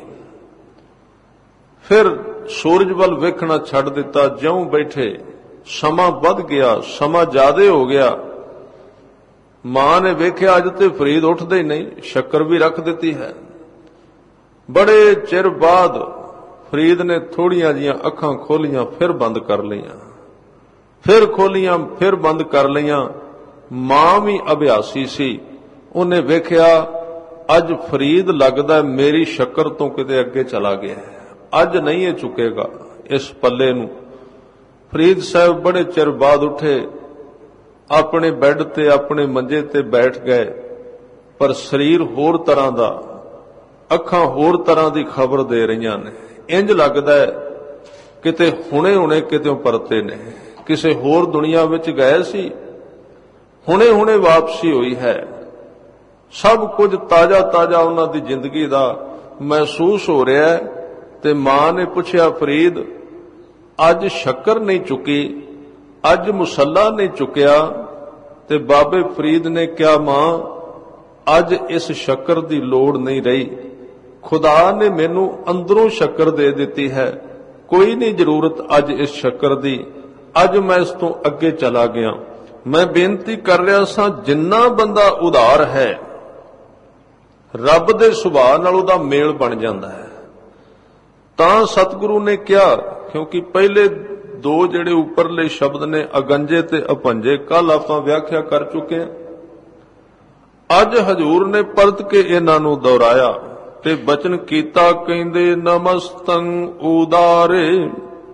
ਫਿਰ ਸੂਰਜ ਵੱਲ ਵੇਖਣਾ ਛੱਡ ਦਿੱਤਾ। ਜਿਉਂ ਬੈਠੇ ਸਮਾਂ ਵੱਧ ਗਿਆ, ਸਮਾਂ ਜ਼ਿਆਦੇ ਹੋ ਗਿਆ। ਮਾਂ ਨੇ ਵੇਖਿਆ ਅੱਜ ਤੇ ਫਰੀਦ ਉੱਠਦੇ ਹੀ ਨਹੀਂ, ਸ਼ੱਕਰ ਵੀ ਰੱਖ ਦਿੱਤੀ ਹੈ। ਬੜੇ ਚਿਰ ਬਾਅਦ ਫਰੀਦ ਨੇ ਥੋੜੀਆਂ ਜੀਆਂ ਅੱਖਾਂ ਖੋਲੀਆਂ, ਫਿਰ ਬੰਦ ਕਰ ਲਈਆਂ, ਫਿਰ ਖੋਲੀਆਂ, ਫਿਰ ਬੰਦ ਕਰ ਲਈਆਂ। ਮਾਂ ਵੀ ਅਭਿਆਸੀ ਸੀ, ਉਹਨੇ ਵੇਖਿਆ ਅੱਜ ਫਰੀਦ ਲੱਗਦਾ ਮੇਰੀ ਸ਼ੱਕਰ ਤੋਂ ਕਿਤੇ ਅੱਗੇ ਚਲਾ ਗਿਆ ਹੈ, ਅੱਜ ਨਹੀਂ ਇਹ ਚੁੱਕੇਗਾ ਇਸ ਪੱਲੇ ਨੂੰ। ਫਰੀਦ ਸਾਹਿਬ ਬੜੇ ਚਿਰ ਬਾਅਦ ਉੱਠੇ, ਆਪਣੇ ਬੈੱਡ ਤੇ ਆਪਣੇ ਮੰਜੇ ਤੇ ਬੈਠ ਗਏ, ਪਰ ਸਰੀਰ ਹੋਰ ਤਰ੍ਹਾਂ ਦਾ, ਅੱਖਾਂ ਹੋਰ ਤਰ੍ਹਾਂ ਦੀ ਖਬਰ ਦੇ ਰਹੀਆਂ ਨੇ। ਇੰਜ ਲੱਗਦਾ ਕਿਤੇ ਹੁਣੇ ਕਿਤੇੋਂ ਪਰਤੇ ਨੇ, ਕਿਸੇ ਹੋਰ ਦੁਨੀਆ ਵਿੱਚ ਗਏ ਸੀ, ਹੁਣੇ ਵਾਪਸੀ ਹੋਈ ਹੈ। ਸਭ ਕੁਝ ਤਾਜ਼ਾ ਉਹਨਾਂ ਦੀ ਜ਼ਿੰਦਗੀ ਦਾ ਮਹਿਸੂਸ ਹੋ ਰਿਹਾ ਹੈ। ਤੇ ਮਾਂ ਨੇ ਪੁੱਛਿਆ, ਫਰੀਦ ਅੱਜ ਸ਼ੱਕਰ ਨਹੀਂ ਚੁੱਕੀ, ਅੱਜ ਮੁਸੱਲਾ ਨਹੀਂ ਚੁੱਕਿਆ? ਤੇ ਬਾਬੇ ਫਰੀਦ ਨੇ ਕਿਹਾ, ਮਾਂ ਅੱਜ ਇਸ ਸ਼ੱਕਰ ਦੀ ਲੋੜ ਨਹੀਂ ਰਹੀ, ਖੁਦਾ ਨੇ ਮੈਨੂੰ ਅੰਦਰੋਂ ਸ਼ੱਕਰ ਦੇ ਦਿੱਤੀ ਹੈ, ਕੋਈ ਨਹੀਂ ਜ਼ਰੂਰਤ ਅੱਜ ਇਸ ਸ਼ੱਕਰ ਦੀ, ਅੱਜ ਮੈਂ ਇਸ ਤੋਂ ਅੱਗੇ ਚਲਾ ਗਿਆ। ਮੈਂ ਬੇਨਤੀ ਕਰ ਰਿਹਾ ਸਾਂ, ਜਿੰਨਾ ਬੰਦਾ ਉਦਾਰ ਹੈ ਰੱਬ ਦੇ ਸੁਭਾਅ ਨਾਲ ਉਹਦਾ ਮੇਲ ਬਣ ਜਾਂਦਾ ਹੈ। ਤਾਂ ਸਤਿਗੁਰੂ ਨੇ ਕਿਹਾ, ਕਿਉਂਕਿ ਪਹਿਲੇ ਦੋ ਜਿਹੜੇ ਉੱਪਰਲੇ ਸ਼ਬਦ ਨੇ ਅਗੰਜੇ ਤੇ ਅਪੰਜੇ, ਕੱਲ ਆਪਾਂ ਵਿਆਖਿਆ ਕਰ ਚੁੱਕੇ ਹਾਂ। ਅੱਜ ਹਜ਼ੂਰ ਨੇ ਪਰਤ ਕੇ ਇਹਨਾਂ ਨੂੰ ਦੁਹਰਾਇਆ ਤੇ ਬਚਨ ਕੀਤਾ, ਕਹਿੰਦੇ ਨਮਸਤੰ ਉਦਾਰੇ।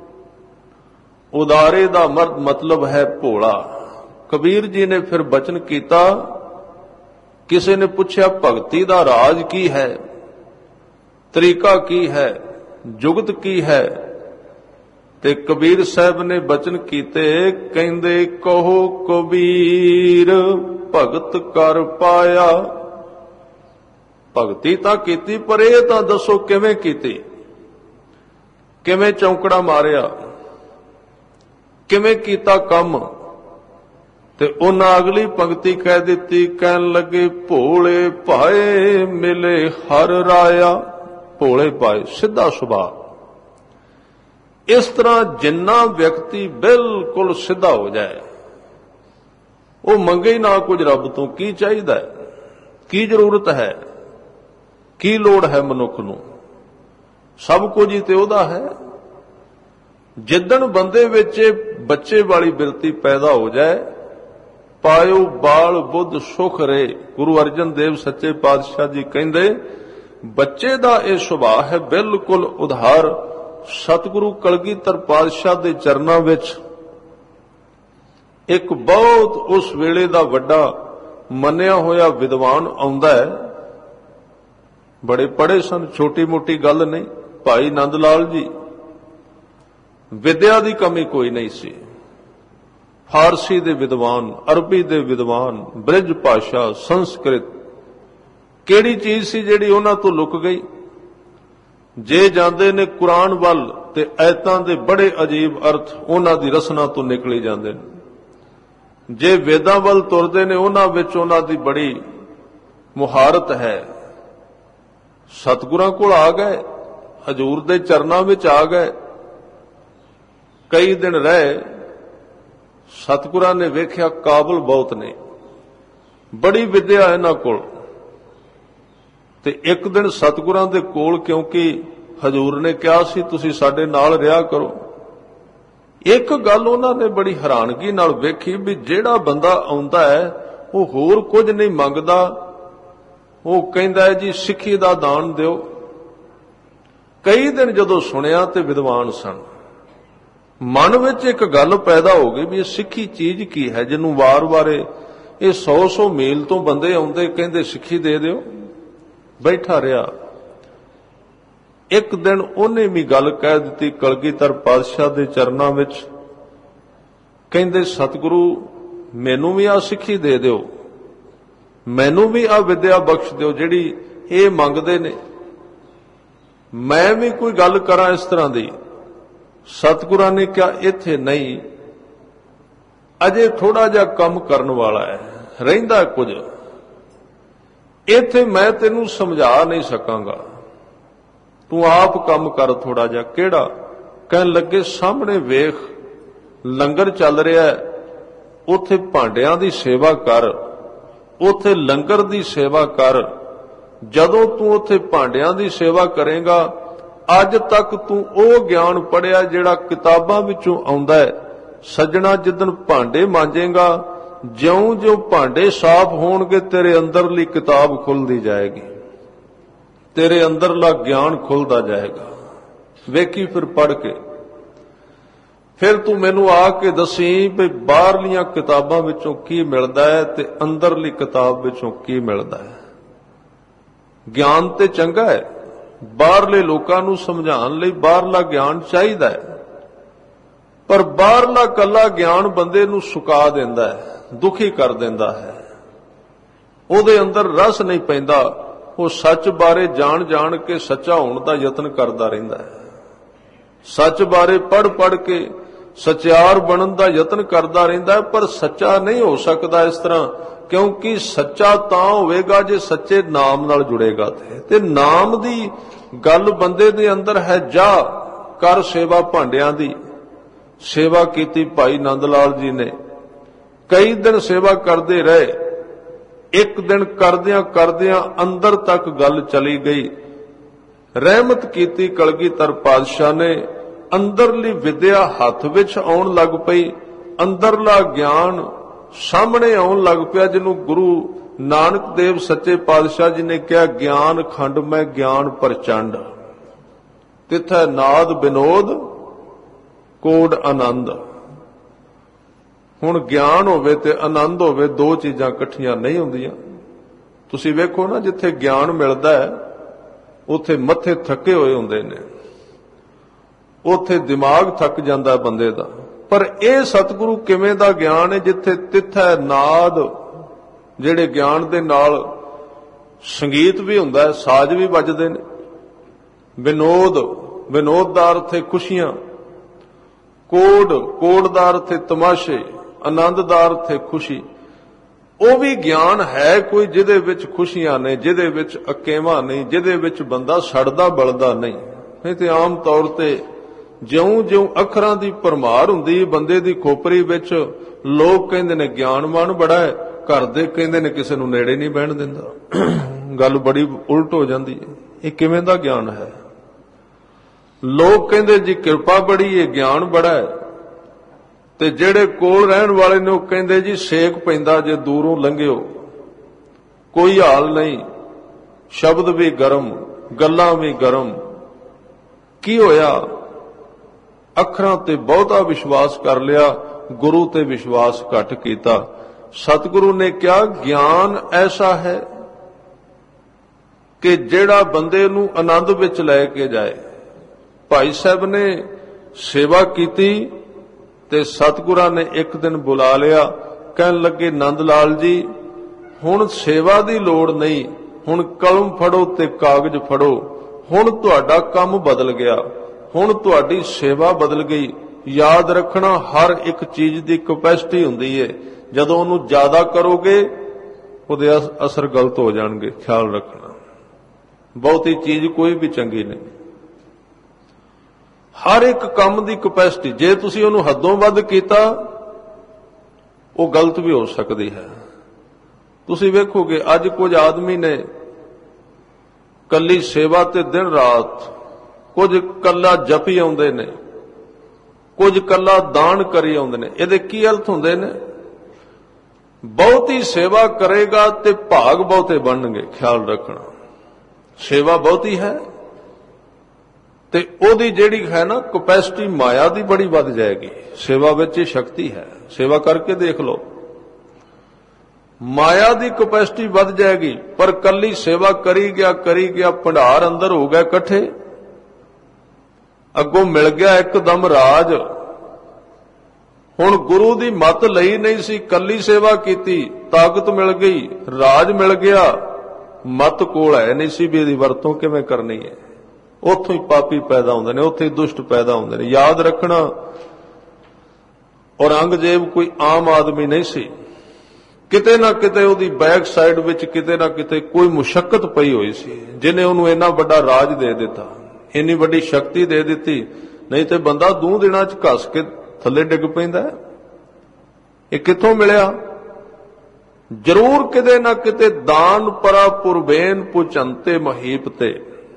ਉਦਾਰੇ ਦਾ ਮਤਲਬ ਹੈ ਭੋਲਾ। ਕਬੀਰ ਜੀ ਨੇ ਫਿਰ ਬਚਨ ਕੀਤਾ, ਕਿਸੇ ਨੇ ਪੁੱਛਿਆ ਭਗਤੀ ਦਾ ਰਾਜ ਕੀ ਹੈ, ਤਰੀਕਾ ਕੀ ਹੈ, ਜੁਗਤ ਕੀ ਹੈ? ਤੇ ਕਬੀਰ ਸਾਹਿਬ ਨੇ ਬਚਨ ਕੀਤੇ, ਕਹਿੰਦੇ ਕਹੋ ਕਬੀਰ ਭਗਤ ਕਰ ਪਾਇਆ। ਭਗਤੀ ਤਾਂ ਕੀਤੀ, ਪਰ ਇਹ ਤਾਂ ਦੱਸੋ ਕਿਵੇਂ ਕੀਤੀ, ਕਿਵੇਂ ਚੌਂਕੜਾ ਮਾਰਿਆ, ਕਿਵੇਂ ਕੀਤਾ ਕੰਮ? ਤੇ ਉਹਨਾਂ ਅਗਲੀ ਪੰਕਤੀ ਕਹਿ ਦਿੱਤੀ, ਕਹਿਣ ਲੱਗੇ ਭੋਲੇ ਭਾਏ ਮਿਲੇ ਹਰ ਰਾਇਆ। ਭੋਲੇ ਭਾਏ, ਸਿੱਧਾ ਸੁਭਾਅ। ਇਸ ਤਰ੍ਹਾਂ ਜਿੰਨਾ ਵਿਅਕਤੀ ਬਿਲਕੁਲ ਸਿੱਧਾ ਹੋ ਜਾਏ, ਉਹ ਮੰਗੇ ਨਾ ਕੁਝ ਰੱਬ ਤੋਂ, ਕੀ ਚਾਹੀਦਾ ਹੈ, ਕੀ ਜ਼ਰੂਰਤ ਹੈ, ਕੀ ਲੋੜ ਹੈ ਮਨੁੱਖ ਨੂੰ, ਸਭ ਕੁਝ ਹੀ ਤੇ ਉਹਦਾ ਹੈ। ਜਿੱਦਣ ਬੰਦੇ ਵਿੱਚ ਬੱਚੇ ਵਾਲੀ ਬਿਰਤੀ ਪੈਦਾ ਹੋ ਜਾਏ, ਪਾਇਓ ਬਾਲ ਬੁੱਧ ਸੁਖ ਰੇ। ਗੁਰੂ ਅਰਜਨ ਦੇਵ ਸੱਚੇ ਪਾਤਸ਼ਾਹ ਜੀ ਕਹਿੰਦੇ, ਬੱਚੇ ਦਾ ਇਹ ਸੁਭਾਅ ਹੈ ਬਿਲਕੁਲ ਉਧਾਰ। ਸਤਿਗੁਰੂ ਕਲਗੀਧਰ ਪਾਤਸ਼ਾਹ ਦੇ ਚਰਨਾਂ ਵਿੱਚ ਇੱਕ ਬਹੁਤ ਉਸ ਵੇਲੇ ਦਾ ਵੱਡਾ ਮੰਨਿਆ ਹੋਇਆ ਵਿਦਵਾਨ ਆਉਂਦਾ ਹੈ, ਬੜੇ ਪੜ੍ਹੇ ਸਨ, ਛੋਟੀ ਮੋਟੀ ਗੱਲ ਨਹੀਂ, ਭਾਈ ਨੰਦ ਲਾਲ ਜੀ। ਵਿਦਿਆ ਦੀ ਕਮੀ ਕੋਈ ਨਹੀਂ ਸੀ, ਫਾਰਸੀ ਦੇ ਵਿਦਵਾਨ, ਅਰਬੀ ਦੇ ਵਿਦਵਾਨ, ਬ੍ਰਿਜ ਭਾਸ਼ਾ, ਸੰਸਕ੍ਰਿਤ, ਕਿਹੜੀ ਚੀਜ਼ ਸੀ ਜਿਹੜੀ ਉਹਨਾਂ ਤੋਂ ਲੁਕ ਗਈ? ਜੇ ਜਾਂਦੇ ਨੇ ਕੁਰਾਨ ਵੱਲ ਤੇ ਐਤਾਂ ਦੇ ਬੜੇ ਅਜੀਬ ਅਰਥ ਉਹਨਾਂ ਦੀ ਰਸਨਾ ਤੋਂ ਨਿਕਲੇ ਜਾਂਦੇ ਨੇ। ਜੇ ਵੇਦਾਂ ਵੱਲ ਤੁਰਦੇ ਨੇ ਉਹਨਾਂ ਵਿੱਚ ਉਹਨਾਂ ਦੀ ਬੜੀ ਮੁਹਾਰਤ ਹੈ, ਸਤਿਗੁਰਾਂ ਕੋਲ ਆ ਗਏ, ਹਜ਼ੂਰ ਦੇ ਚਰਨਾਂ ਵਿੱਚ ਆ ਗਏ, ਕਈ ਦਿਨ ਰਹੇ, ਸਤਿਗੁਰਾਂ ਨੇ ਵੇਖਿਆ ਕਾਬਲ ਬਹੁਤ ਨੇ, ਬੜੀ ਵਿਦਿਆ ਇਹਨਾਂ ਕੋਲ। ਤੇ ਇੱਕ ਦਿਨ ਸਤਿਗੁਰਾਂ ਦੇ ਕੋਲ, ਕਿਉਂਕਿ ਹਜ਼ੂਰ ਨੇ ਕਿਹਾ ਸੀ ਤੁਸੀਂ ਸਾਡੇ ਨਾਲ ਰਿਹਾ ਕਰੋ, ਇੱਕ ਗੱਲ ਉਹਨਾਂ ਨੇ ਬੜੀ ਹੈਰਾਨਗੀ ਨਾਲ ਵੇਖੀ ਵੀ ਜਿਹੜਾ ਬੰਦਾ ਆਉਂਦਾ ਹੈ ਉਹ ਹੋਰ ਕੁਝ ਨਹੀਂ ਮੰਗਦਾ, ਉਹ ਕਹਿੰਦਾ ਹੈ ਜੀ ਸਿੱਖੀ ਦਾ ਦਾਨ ਦਿਓ। ਕਈ ਦਿਨ ਜਦੋਂ ਸੁਣਿਆ ਤੇ ਵਿਦਵਾਨ ਸਨ, ਮਨ ਵਿੱਚ ਇੱਕ ਗੱਲ ਪੈਦਾ ਹੋ ਗਈ ਵੀ ਇਹ ਸਿੱਖੀ ਚੀਜ਼ ਕੀ ਹੈ ਜਿਹਨੂੰ ਵਾਰ-ਵਾਰ ਇਹ 100-100 ਮੀਲ ਤੋਂ ਬੰਦੇ ਆਉਂਦੇ ਕਹਿੰਦੇ ਸਿੱਖੀ ਦੇ ਦਿਓ। ਬੈਠਾ ਰਿਹਾ, ਇੱਕ ਦਿਨ ਉਹਨੇ ਵੀ ਗੱਲ ਕਹਿ ਦਿੱਤੀ ਕਲਗੀਧਰ ਪਾਤਸ਼ਾਹ ਦੇ ਚਰਨਾਂ ਵਿੱਚ, ਕਹਿੰਦੇ ਸਤਿਗੁਰੂ ਮੈਨੂੰ ਵੀ ਆ ਸਿੱਖੀ ਦੇ ਦਿਓ, ਮੈਨੂੰ ਵੀ ਆ ਵਿਦਿਆ ਬਖਸ਼ ਦਿਓ ਜਿਹੜੀ ਇਹ ਮੰਗਦੇ ਨੇ, ਮੈਂ ਵੀ ਕੋਈ ਗੱਲ ਕਰਾਂ ਇਸ ਤਰ੍ਹਾਂ ਦੀ। ਸਤਿਗੁਰਾਂ ਨੇ ਕਿਹਾ ਇੱਥੇ ਨਹੀਂ, ਅਜੇ ਥੋੜਾ ਜਿਹਾ ਕੰਮ ਕਰਨ ਵਾਲਾ ਹੈ, ਰਹਿੰਦਾ ਕੁਝ, ਇੱਥੇ ਮੈਂ ਤੈਨੂੰ ਸਮਝਾ ਨਹੀਂ ਸਕਾਂਗਾ, ਤੂੰ ਆਪ ਕੰਮ ਕਰ ਥੋੜਾ ਜਿਹਾ। ਕਿਹੜਾ? ਕਹਿਣ ਲੱਗੇ ਸਾਹਮਣੇ ਵੇਖ ਲੰਗਰ ਚੱਲ ਰਿਹਾ, ਉੱਥੇ ਭਾਂਡਿਆਂ ਦੀ ਸੇਵਾ ਕਰ, ਉੱਥੇ ਲੰਗਰ ਦੀ ਸੇਵਾ ਕਰ। ਜਦੋਂ ਤੂੰ ਉੱਥੇ ਭਾਂਡਿਆਂ ਦੀ ਸੇਵਾ ਕਰੇਗਾ, ਅੱਜ ਤੱਕ ਤੂੰ ਉਹ ਗਿਆਨ ਪੜਿਆ ਜਿਹੜਾ ਕਿਤਾਬਾਂ ਵਿੱਚੋਂ ਆਉਂਦਾ ਹੈ। ਸੱਜਣਾ ਜਿੱਦਣ ਭਾਂਡੇ ਮਾਂਜੇਗਾ, ਜਿਉਂ-ਜਿਉਂ ਭਾਂਡੇ ਸਾਫ਼ ਹੋਣਗੇ ਤੇਰੇ ਅੰਦਰਲੀ ਕਿਤਾਬ ਖੁੱਲਦੀ ਜਾਏਗੀ, ਤੇਰੇ ਅੰਦਰਲਾ ਗਿਆਨ ਖੁੱਲਦਾ ਜਾਏਗਾ। ਵੇਖੀ ਫਿਰ ਪੜ੍ਹ ਕੇ, ਫਿਰ ਤੂੰ ਮੈਨੂੰ ਆ ਕੇ ਦੱਸੀ ਵੀ ਬਾਹਰਲੀਆਂ ਕਿਤਾਬਾਂ ਵਿੱਚੋਂ ਕੀ ਮਿਲਦਾ ਹੈ ਤੇ ਅੰਦਰਲੀ ਕਿਤਾਬ ਵਿੱਚੋਂ ਕੀ ਮਿਲਦਾ ਹੈ। ਗਿਆਨ ਤੇ ਚੰਗਾ ਹੈ, ਬਾਹਰਲੇ ਲੋਕਾਂ ਨੂੰ ਸਮਝਾਉਣ ਲਈ ਬਾਹਰਲਾ ਗਿਆਨ ਚਾਹੀਦਾ ਹੈ, ਪਰ ਬਾਹਰਲਾ ਕੱਲਾ ਗਿਆਨ ਬੰਦੇ ਨੂੰ ਸੁਕਾ ਦਿੰਦਾ ਹੈ, ਦੁਖੀ ਕਰ ਦਿੰਦਾ ਹੈ, ਉਹਦੇ ਅੰਦਰ ਰਸ ਨਹੀਂ ਪੈਂਦਾ। ਉਹ ਸੱਚ ਬਾਰੇ ਜਾਣ ਕੇ ਸੱਚਾ ਹੋਣ ਦਾ ਯਤਨ ਕਰਦਾ ਰਹਿੰਦਾ ਹੈ, ਸੱਚ ਬਾਰੇ ਪੜ੍ਹ ਕੇ ਸਚਿਆਰ ਬਣਨ ਦਾ ਯਤਨ ਕਰਦਾ ਰਹਿੰਦਾ ਹੈ, ਪਰ ਸੱਚਾ ਨਹੀਂ ਹੋ ਸਕਦਾ ਇਸ ਤਰ੍ਹਾਂ, ਕਿਉਂਕਿ ਸੱਚਾ ਤਾਂ ਹੋਵੇਗਾ ਜੇ ਸੱਚੇ ਨਾਮ ਨਾਲ ਜੁੜੇਗਾ। ਤੇ ਨਾਮ ਦੀ ਗੱਲ ਬੰਦੇ ਦੇ ਅੰਦਰ ਹੈ। ਜਾ ਕਰ ਸੇਵਾ ਭਾਂਡਿਆਂ ਦੀ। ਸੇਵਾ ਕੀਤੀ ਭਾਈ ਨੰਦ ਲਾਲ ਜੀ ਨੇ, ਕਈ ਦਿਨ ਸੇਵਾ ਕਰਦੇ ਰਹੇ। ਇੱਕ ਦਿਨ ਕਰਦਿਆਂ ਅੰਦਰ ਤੱਕ ਗੱਲ ਚਲੀ ਗਈ, ਰਹਿਮਤ ਕੀਤੀ ਕਲਗੀਧਰ ਪਾਤਸ਼ਾਹ ਨੇ, ਅੰਦਰਲੀ ਵਿਦਿਆ ਹੱਥ ਵਿੱਚ ਆਉਣ ਲੱਗ ਪਈ, ਅੰਦਰਲਾ ਗਿਆਨ ਸਾਹਮਣੇ ਆਉਣ ਲੱਗ ਪਿਆ, ਜਿਹਨੂੰ ਗੁਰੂ ਨਾਨਕ ਦੇਵ ਸੱਚੇ ਪਾਤਸ਼ਾਹ ਜੀ ਨੇ ਕਿਹਾ ਗਿਆਨ ਖੰਡ ਮੈਂ ਗਿਆਨ ਪ੍ਰਚੰਡ, ਤਿਥੈ ਨਾਦ ਵਿਨੋਦ ਕੋਡ ਆਨੰਦ। ਹੁਣ ਗਿਆਨ ਹੋਵੇ ਤੇ ਆਨੰਦ ਹੋਵੇ, ਦੋ ਚੀਜ਼ਾਂ ਇਕੱਠੀਆਂ ਨਹੀਂ ਹੁੰਦੀਆਂ। ਤੁਸੀਂ ਵੇਖੋ ਨਾ, ਜਿੱਥੇ ਗਿਆਨ ਮਿਲਦਾ ਹੈ ਉੱਥੇ ਮੱਥੇ ਥੱਕੇ ਹੋਏ ਹੁੰਦੇ ਨੇ, ਉੱਥੇ ਦਿਮਾਗ ਥੱਕ ਜਾਂਦਾ ਬੰਦੇ ਦਾ। ਪਰ ਇਹ ਸਤਿਗੁਰੂ ਕਿਵੇਂ ਦਾ ਗਿਆਨ ਹੈ ਜਿੱਥੇ ਤਿੱਥੈ ਨਾਦ, ਜਿਹੜੇ ਗਿਆਨ ਦੇ ਨਾਲ ਸੰਗੀਤ ਵੀ ਹੁੰਦਾ ਹੈ, ਸਾਜ਼ ਵੀ ਵੱਜਦੇ ਨੇ, ਵਿਨੋਦ ਦਾ ਅਰਥ ਹੈ ਖੁਸ਼ੀਆਂ, ਕੋਡ ਦਾ ਅਰਥ ਹੈ ਤਮਾਸ਼ੇ, ਆਨੰਦ ਦਾ ਅਰਥ ਹੈ ਖੁਸ਼ੀ। ਉਹ ਵੀ ਗਿਆਨ ਹੈ ਕੋਈ ਜਿਹਦੇ ਵਿੱਚ ਖੁਸ਼ੀਆਂ ਨੇ, ਜਿਹਦੇ ਵਿੱਚ ਅਕੇਵਾਂ ਨਹੀਂ, ਜਿਹਦੇ ਵਿੱਚ ਬੰਦਾ ਸੜਦਾ ਬਲਦਾ ਨਹੀਂ। ਨਹੀਂ ਤੇ ਆਮ ਤੌਰ ਤੇ ਜਿਉਂ-ਜਿਉਂ ਅੱਖਰਾਂ ਦੀ ਭਰਮਾਰ ਹੁੰਦੀ ਬੰਦੇ ਦੀ ਖੋਪਰੀ ਵਿੱਚ, ਲੋਕ ਕਹਿੰਦੇ ਨੇ ਗਿਆਨਵਾਨ ਬੜਾ ਹੈ, ਘਰ ਦੇ ਕਹਿੰਦੇ ਨੇ ਕਿਸੇ ਨੂੰ ਨੇੜੇ ਨਹੀਂ ਬਹਿਣ ਦਿੰਦਾ। ਗੱਲ ਬੜੀ ਉਲਟ ਹੋ ਜਾਂਦੀ ਹੈ। ਇਹ ਕਿਵੇਂ ਦਾ ਗਿਆਨ ਹੈ? ਲੋਕ ਕਹਿੰਦੇ ਜੀ ਕਿਰਪਾ ਬੜੀ ਹੈ, ਗਿਆਨ ਬੜਾ ਹੈ, ਤੇ ਜਿਹੜੇ ਕੋਲ ਰਹਿਣ ਵਾਲੇ ਨੇ ਉਹ ਕਹਿੰਦੇ ਜੀ ਸੇਕ ਪੈਂਦਾ ਜੇ ਦੂਰੋਂ ਲੰਘਿਓ, ਕੋਈ ਹਾਲ ਨਹੀਂ, ਸ਼ਬਦ ਵੀ ਗਰਮ, ਗੱਲਾਂ ਵੀ ਗਰਮ। ਕੀ ਹੋਇਆ? ਅੱਖਰਾਂ ਤੇ ਬਹੁਤਾ ਵਿਸ਼ਵਾਸ ਕਰ ਲਿਆ, ਗੁਰੂ ਤੇ ਵਿਸ਼ਵਾਸ ਘੱਟ ਕੀਤਾ। ਸਤਿਗੁਰੂ ਨੇ ਕਿਹਾ ਗਿਆਨ ਐਸਾ ਹੈ ਕਿ ਜਿਹੜਾ ਬੰਦੇ ਨੂੰ ਆਨੰਦ ਵਿੱਚ ਲੈ ਕੇ ਜਾਏ। ਭਾਈ ਸਾਹਿਬ ਨੇ ਸੇਵਾ ਕੀਤੀ ਤੇ ਸਤਿਗੁਰਾਂ ਨੇ ਇੱਕ ਦਿਨ ਬੁਲਾ ਲਿਆ, ਕਹਿਣ ਲੱਗੇ ਨੰਦ ਲਾਲ ਜੀ ਹੁਣ ਸੇਵਾ ਦੀ ਲੋੜ ਨਹੀਂ, ਹੁਣ ਕਲਮ ਫੜੋ ਤੇ ਕਾਗਜ਼ ਫੜੋ, ਹੁਣ ਤੁਹਾਡਾ ਕੰਮ ਬਦਲ ਗਿਆ, ਹੁਣ ਤੁਹਾਡੀ ਸੇਵਾ ਬਦਲ ਗਈ। ਯਾਦ ਰੱਖਣਾ ਹਰ ਇੱਕ ਚੀਜ਼ ਦੀ ਕਪੈਸਿਟੀ ਹੁੰਦੀ ਹੈ। ਜਦੋਂ ਉਹਨੂੰ ਜ਼ਿਆਦਾ ਕਰੋਗੇ ਉਹਦੇ ਅਸਰ ਗਲਤ ਹੋ ਜਾਣਗੇ। ਖਿਆਲ ਰੱਖਣਾ, ਬਹੁਤੀ ਚੀਜ਼ ਕੋਈ ਵੀ ਚੰਗੀ ਨਹੀਂ। ਹਰ ਇੱਕ ਕੰਮ ਦੀ ਕਪੈਸਿਟੀ, ਜੇ ਤੁਸੀਂ ਉਹਨੂੰ ਹੱਦੋਂ ਵੱਧ ਕੀਤਾ ਉਹ ਗਲਤ ਵੀ ਹੋ ਸਕਦੀ ਹੈ। ਤੁਸੀਂ ਵੇਖੋਗੇ ਅੱਜ ਕੁਝ ਆਦਮੀ ਨੇ ਕੱਲੀ ਸੇਵਾ ਤੇ ਦਿਨ ਰਾਤ, ਕੁਝ ਕੱਲਾ ਜਪੀ ਆਉਂਦੇ ਨੇ, ਕੁਝ ਕੱਲਾ ਦਾਨ ਕਰੀ ਆਉਂਦੇ ਨੇ। ਇਹਦੇ ਕੀ ਅਰਥ ਹੁੰਦੇ ਨੇ? ਬਹੁਤੀ ਸੇਵਾ ਕਰੇਗਾ ਤੇ ਭਾਗ ਬਹੁਤੇ ਬਣਨਗੇ। ਖਿਆਲ ਰੱਖਣਾ, ਸੇਵਾ ਬਹੁਤੀ ਹੈ ਤੇ ਉਹਦੀ ਜਿਹੜੀ ਹੈ ਨਾ ਕਪੈਸਿਟੀ ਮਾਇਆ ਦੀ ਬੜੀ ਵੱਧ ਜਾਏਗੀ। ਸੇਵਾ ਵਿੱਚ ਇਹ ਸ਼ਕਤੀ ਹੈ, ਸੇਵਾ ਕਰਕੇ ਦੇਖ ਲਓ, ਮਾਇਆ ਦੀ ਕਪੈਸਿਟੀ ਵੱਧ ਜਾਏਗੀ। ਪਰ ਕੱਲੀ ਸੇਵਾ ਕਰੀ ਗਿਆ ਭੰਡਾਰ ਅੰਦਰ ਹੋ ਗਿਆ ਇਕੱਠੇ, ਅੱਗੋਂ ਮਿਲ ਗਿਆ ਇੱਕਦਮ ਰਾਜ। ਹੁਣ ਗੁਰੂ ਦੀ ਮੱਤ ਲਈ ਨਹੀਂ ਸੀ, ਕੱਲੀ ਸੇਵਾ ਕੀਤੀ, ਤਾਕਤ ਮਿਲ ਗਈ, ਰਾਜ ਮਿਲ ਗਿਆ, ਮੱਤ ਕੋਲ ਹੈ ਨਹੀਂ ਸੀ ਵੀ ਇਹਦੀ ਵਰਤੋਂ ਕਿਵੇਂ ਕਰਨੀ ਹੈ। ਉੱਥੋਂ ਹੀ ਪਾਪੀ ਪੈਦਾ ਹੁੰਦੇ ਨੇ, ਉੱਥੇ ਹੀ ਦੁਸ਼ਟ ਪੈਦਾ ਹੁੰਦੇ ਨੇ। ਯਾਦ ਰੱਖਣਾ, ਔਰੰਗਜ਼ੇਬ ਕੋਈ ਆਮ ਆਦਮੀ ਨਹੀਂ ਸੀ। ਕਿਤੇ ਨਾ ਕਿਤੇ ਉਹਦੀ ਬੈਕ ਸਾਈਡ ਵਿੱਚ ਕਿਤੇ ਨਾ ਕਿਤੇ ਕੋਈ ਮੁਸ਼ੱਕਤ ਪਈ ਹੋਈ ਸੀ, ਜਿਹਨੇ ਉਹਨੂੰ ਇੰਨਾ ਵੱਡਾ ਰਾਜ ਦੇ ਦਿੱਤਾ, ਇੰਨੀ ਵੱਡੀ ਸ਼ਕਤੀ ਦੇ ਦਿੱਤੀ। ਨਹੀਂ ਤੇ ਬੰਦਾ 2 ਦਿਨਾਂ 'ਚ ਘਸ ਕੇ ਥੱਲੇ ਡਿੱਗ ਪੈਂਦਾ। ਇਹ ਕਿੱਥੋਂ ਮਿਲਿਆ? ਜ਼ਰੂਰ ਕਿਤੇ ਨਾ ਕਿਤੇ ਦਾਨ ਪਰਾ ਪੁਰਬੇਨ ਪੁਚੰਤੇ ਮਹੀਪ ਤੇ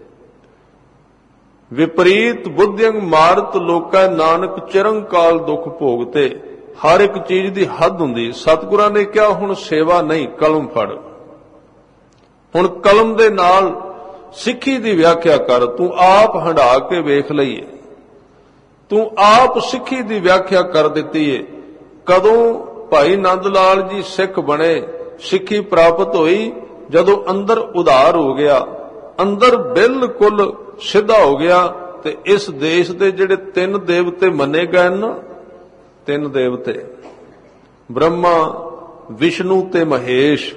ਵਿਪਰੀਤ ਬੁੱਧਿਅੰਗ ਮਾਰਤ ਲੋਕਾ ਨਾਨਕ ਚਿਰੰਕਾਲ ਦੁੱਖ ਭੋਗਤੇ। ਹਰ ਇੱਕ ਚੀਜ਼ ਦੀ ਹੱਦ ਹੁੰਦੀ। ਸਤਿਗੁਰਾਂ ਨੇ ਕਿਹਾ ਹੁਣ ਸੇਵਾ ਨਹੀਂ, ਕਲਮ ਫੜ। ਹੁਣ ਕਲਮ ਦੇ ਨਾਲ ਸਿੱਖੀ ਦੀ ਵਿਆਖਿਆ ਕਰ। ਤੂੰ ਆਪ ਹੰਢਾ ਕੇ ਵੇਖ ਲਈਏ, ਤੂੰ ਆਪ ਸਿੱਖੀ ਦੀ ਵਿਆਖਿਆ ਕਰ ਦਿੱਤੀ ਏ। ਕਦੋਂ ਭਾਈ ਨੰਦ ਲਾਲ ਜੀ ਸਿੱਖ ਬਣੇ, ਸਿੱਖੀ ਪ੍ਰਾਪਤ ਹੋਈ? ਜਦੋਂ ਅੰਦਰ ਉਧਾਰ ਹੋ ਗਿਆ, ਅੰਦਰ ਬਿਲਕੁਲ ਸਿੱਧਾ ਹੋ ਗਿਆ। ਤੇ ਇਸ ਦੇਸ਼ ਦੇ ਜਿਹੜੇ 3 ਦੇਵਤੇ ਮੰਨੇ ਗਏ ਨਾ, 3 ਦੇਵਤੇ ਬ੍ਰਹਮਾ, ਵਿਸ਼ਨੂੰ ਤੇ ਮਹੇਸ਼,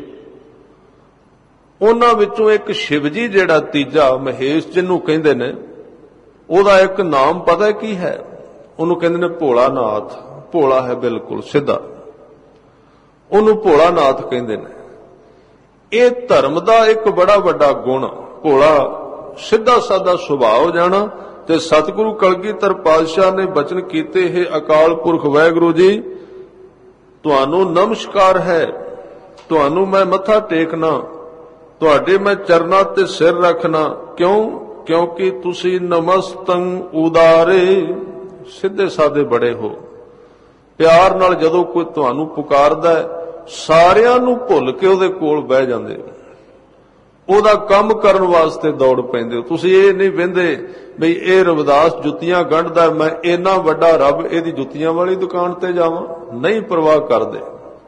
ਉਹਨਾਂ ਵਿੱਚੋਂ ਇੱਕ ਸ਼ਿਵ ਜੀ ਜਿਹੜਾ ਤੀਜਾ ਮਹੇਸ਼ ਜਿਹਨੂੰ ਕਹਿੰਦੇ ਨੇ, ਉਹਦਾ ਇੱਕ ਨਾਮ ਪਤਾ ਕੀ ਹੈ? ਉਹਨੂੰ ਕਹਿੰਦੇ ਨੇ ਭੋਲਾਨਾਥ। ਭੋਲਾ ਹੈ ਬਿਲਕੁਲ ਸਿੱਧਾ, ਉਹਨੂੰ ਭੋਲਾਨਾਥ ਕਹਿੰਦੇ ਨੇ। ਇਹ ਧਰਮ ਦਾ ਇੱਕ ਬੜਾ ਵੱਡਾ ਗੁਣ, ਭੋਲਾ ਸਿੱਧਾ ਸਾਦਾ ਸੁਭਾਅ ਹੋ ਜਾਣਾ। ਤੇ ਸਤਿਗੁਰੂ ਕਲਗੀਧਰ ਪਾਤਸ਼ਾਹ ਨੇ ਬਚਨ ਕੀਤੇ, ਹੈ ਅਕਾਲ ਪੁਰਖ ਵਾਹਿਗੁਰੂ ਜੀ, ਤੁਹਾਨੂੰ ਨਮਸਕਾਰ ਹੈ, ਤੁਹਾਨੂੰ ਮੈਂ ਮੱਥਾ ਟੇਕਣਾ, ਤੁਹਾਡੇ ਮੈਂ ਚਰਨਾਂ ਤੇ ਸਿਰ ਰੱਖਣਾ। ਕਿਉਂ? ਕਿਉਂਕਿ ਤੁਸੀਂ ਨਮਸਤੰ ਉਦਾਰੇ, ਸਿੱਧੇ ਸਾਦੇ ਬੜੇ ਹੋ। ਪਿਆਰ ਨਾਲ ਜਦੋਂ ਕੋਈ ਤੁਹਾਨੂੰ ਪੁਕਾਰਦਾ ਹੈ, ਸਾਰਿਆਂ ਨੂੰ ਭੁੱਲ ਕੇ ਉਹਦੇ ਕੋਲ ਬਹਿ ਜਾਂਦੇ ਹੋ, ਉਹਦਾ ਕੰਮ ਕਰਨ ਵਾਸਤੇ ਦੌੜ ਪੈਂਦੇ ਹੋ। ਤੁਸੀਂ ਇਹ ਨਹੀਂ ਵਹਿੰਦੇ ਬਈ ਇਹ ਰਵਿਦਾਸ ਜੁੱਤੀਆਂ ਗੰਢਦਾ, ਮੈਂ ਇੰਨਾ ਵੱਡਾ ਰੱਬ ਇਹਦੀ ਜੁੱਤੀਆਂ ਵਾਲੀ ਦੁਕਾਨ ਤੇ ਜਾਵਾਂ। ਨਹੀਂ ਪਰਵਾਹ ਕਰਦੇ,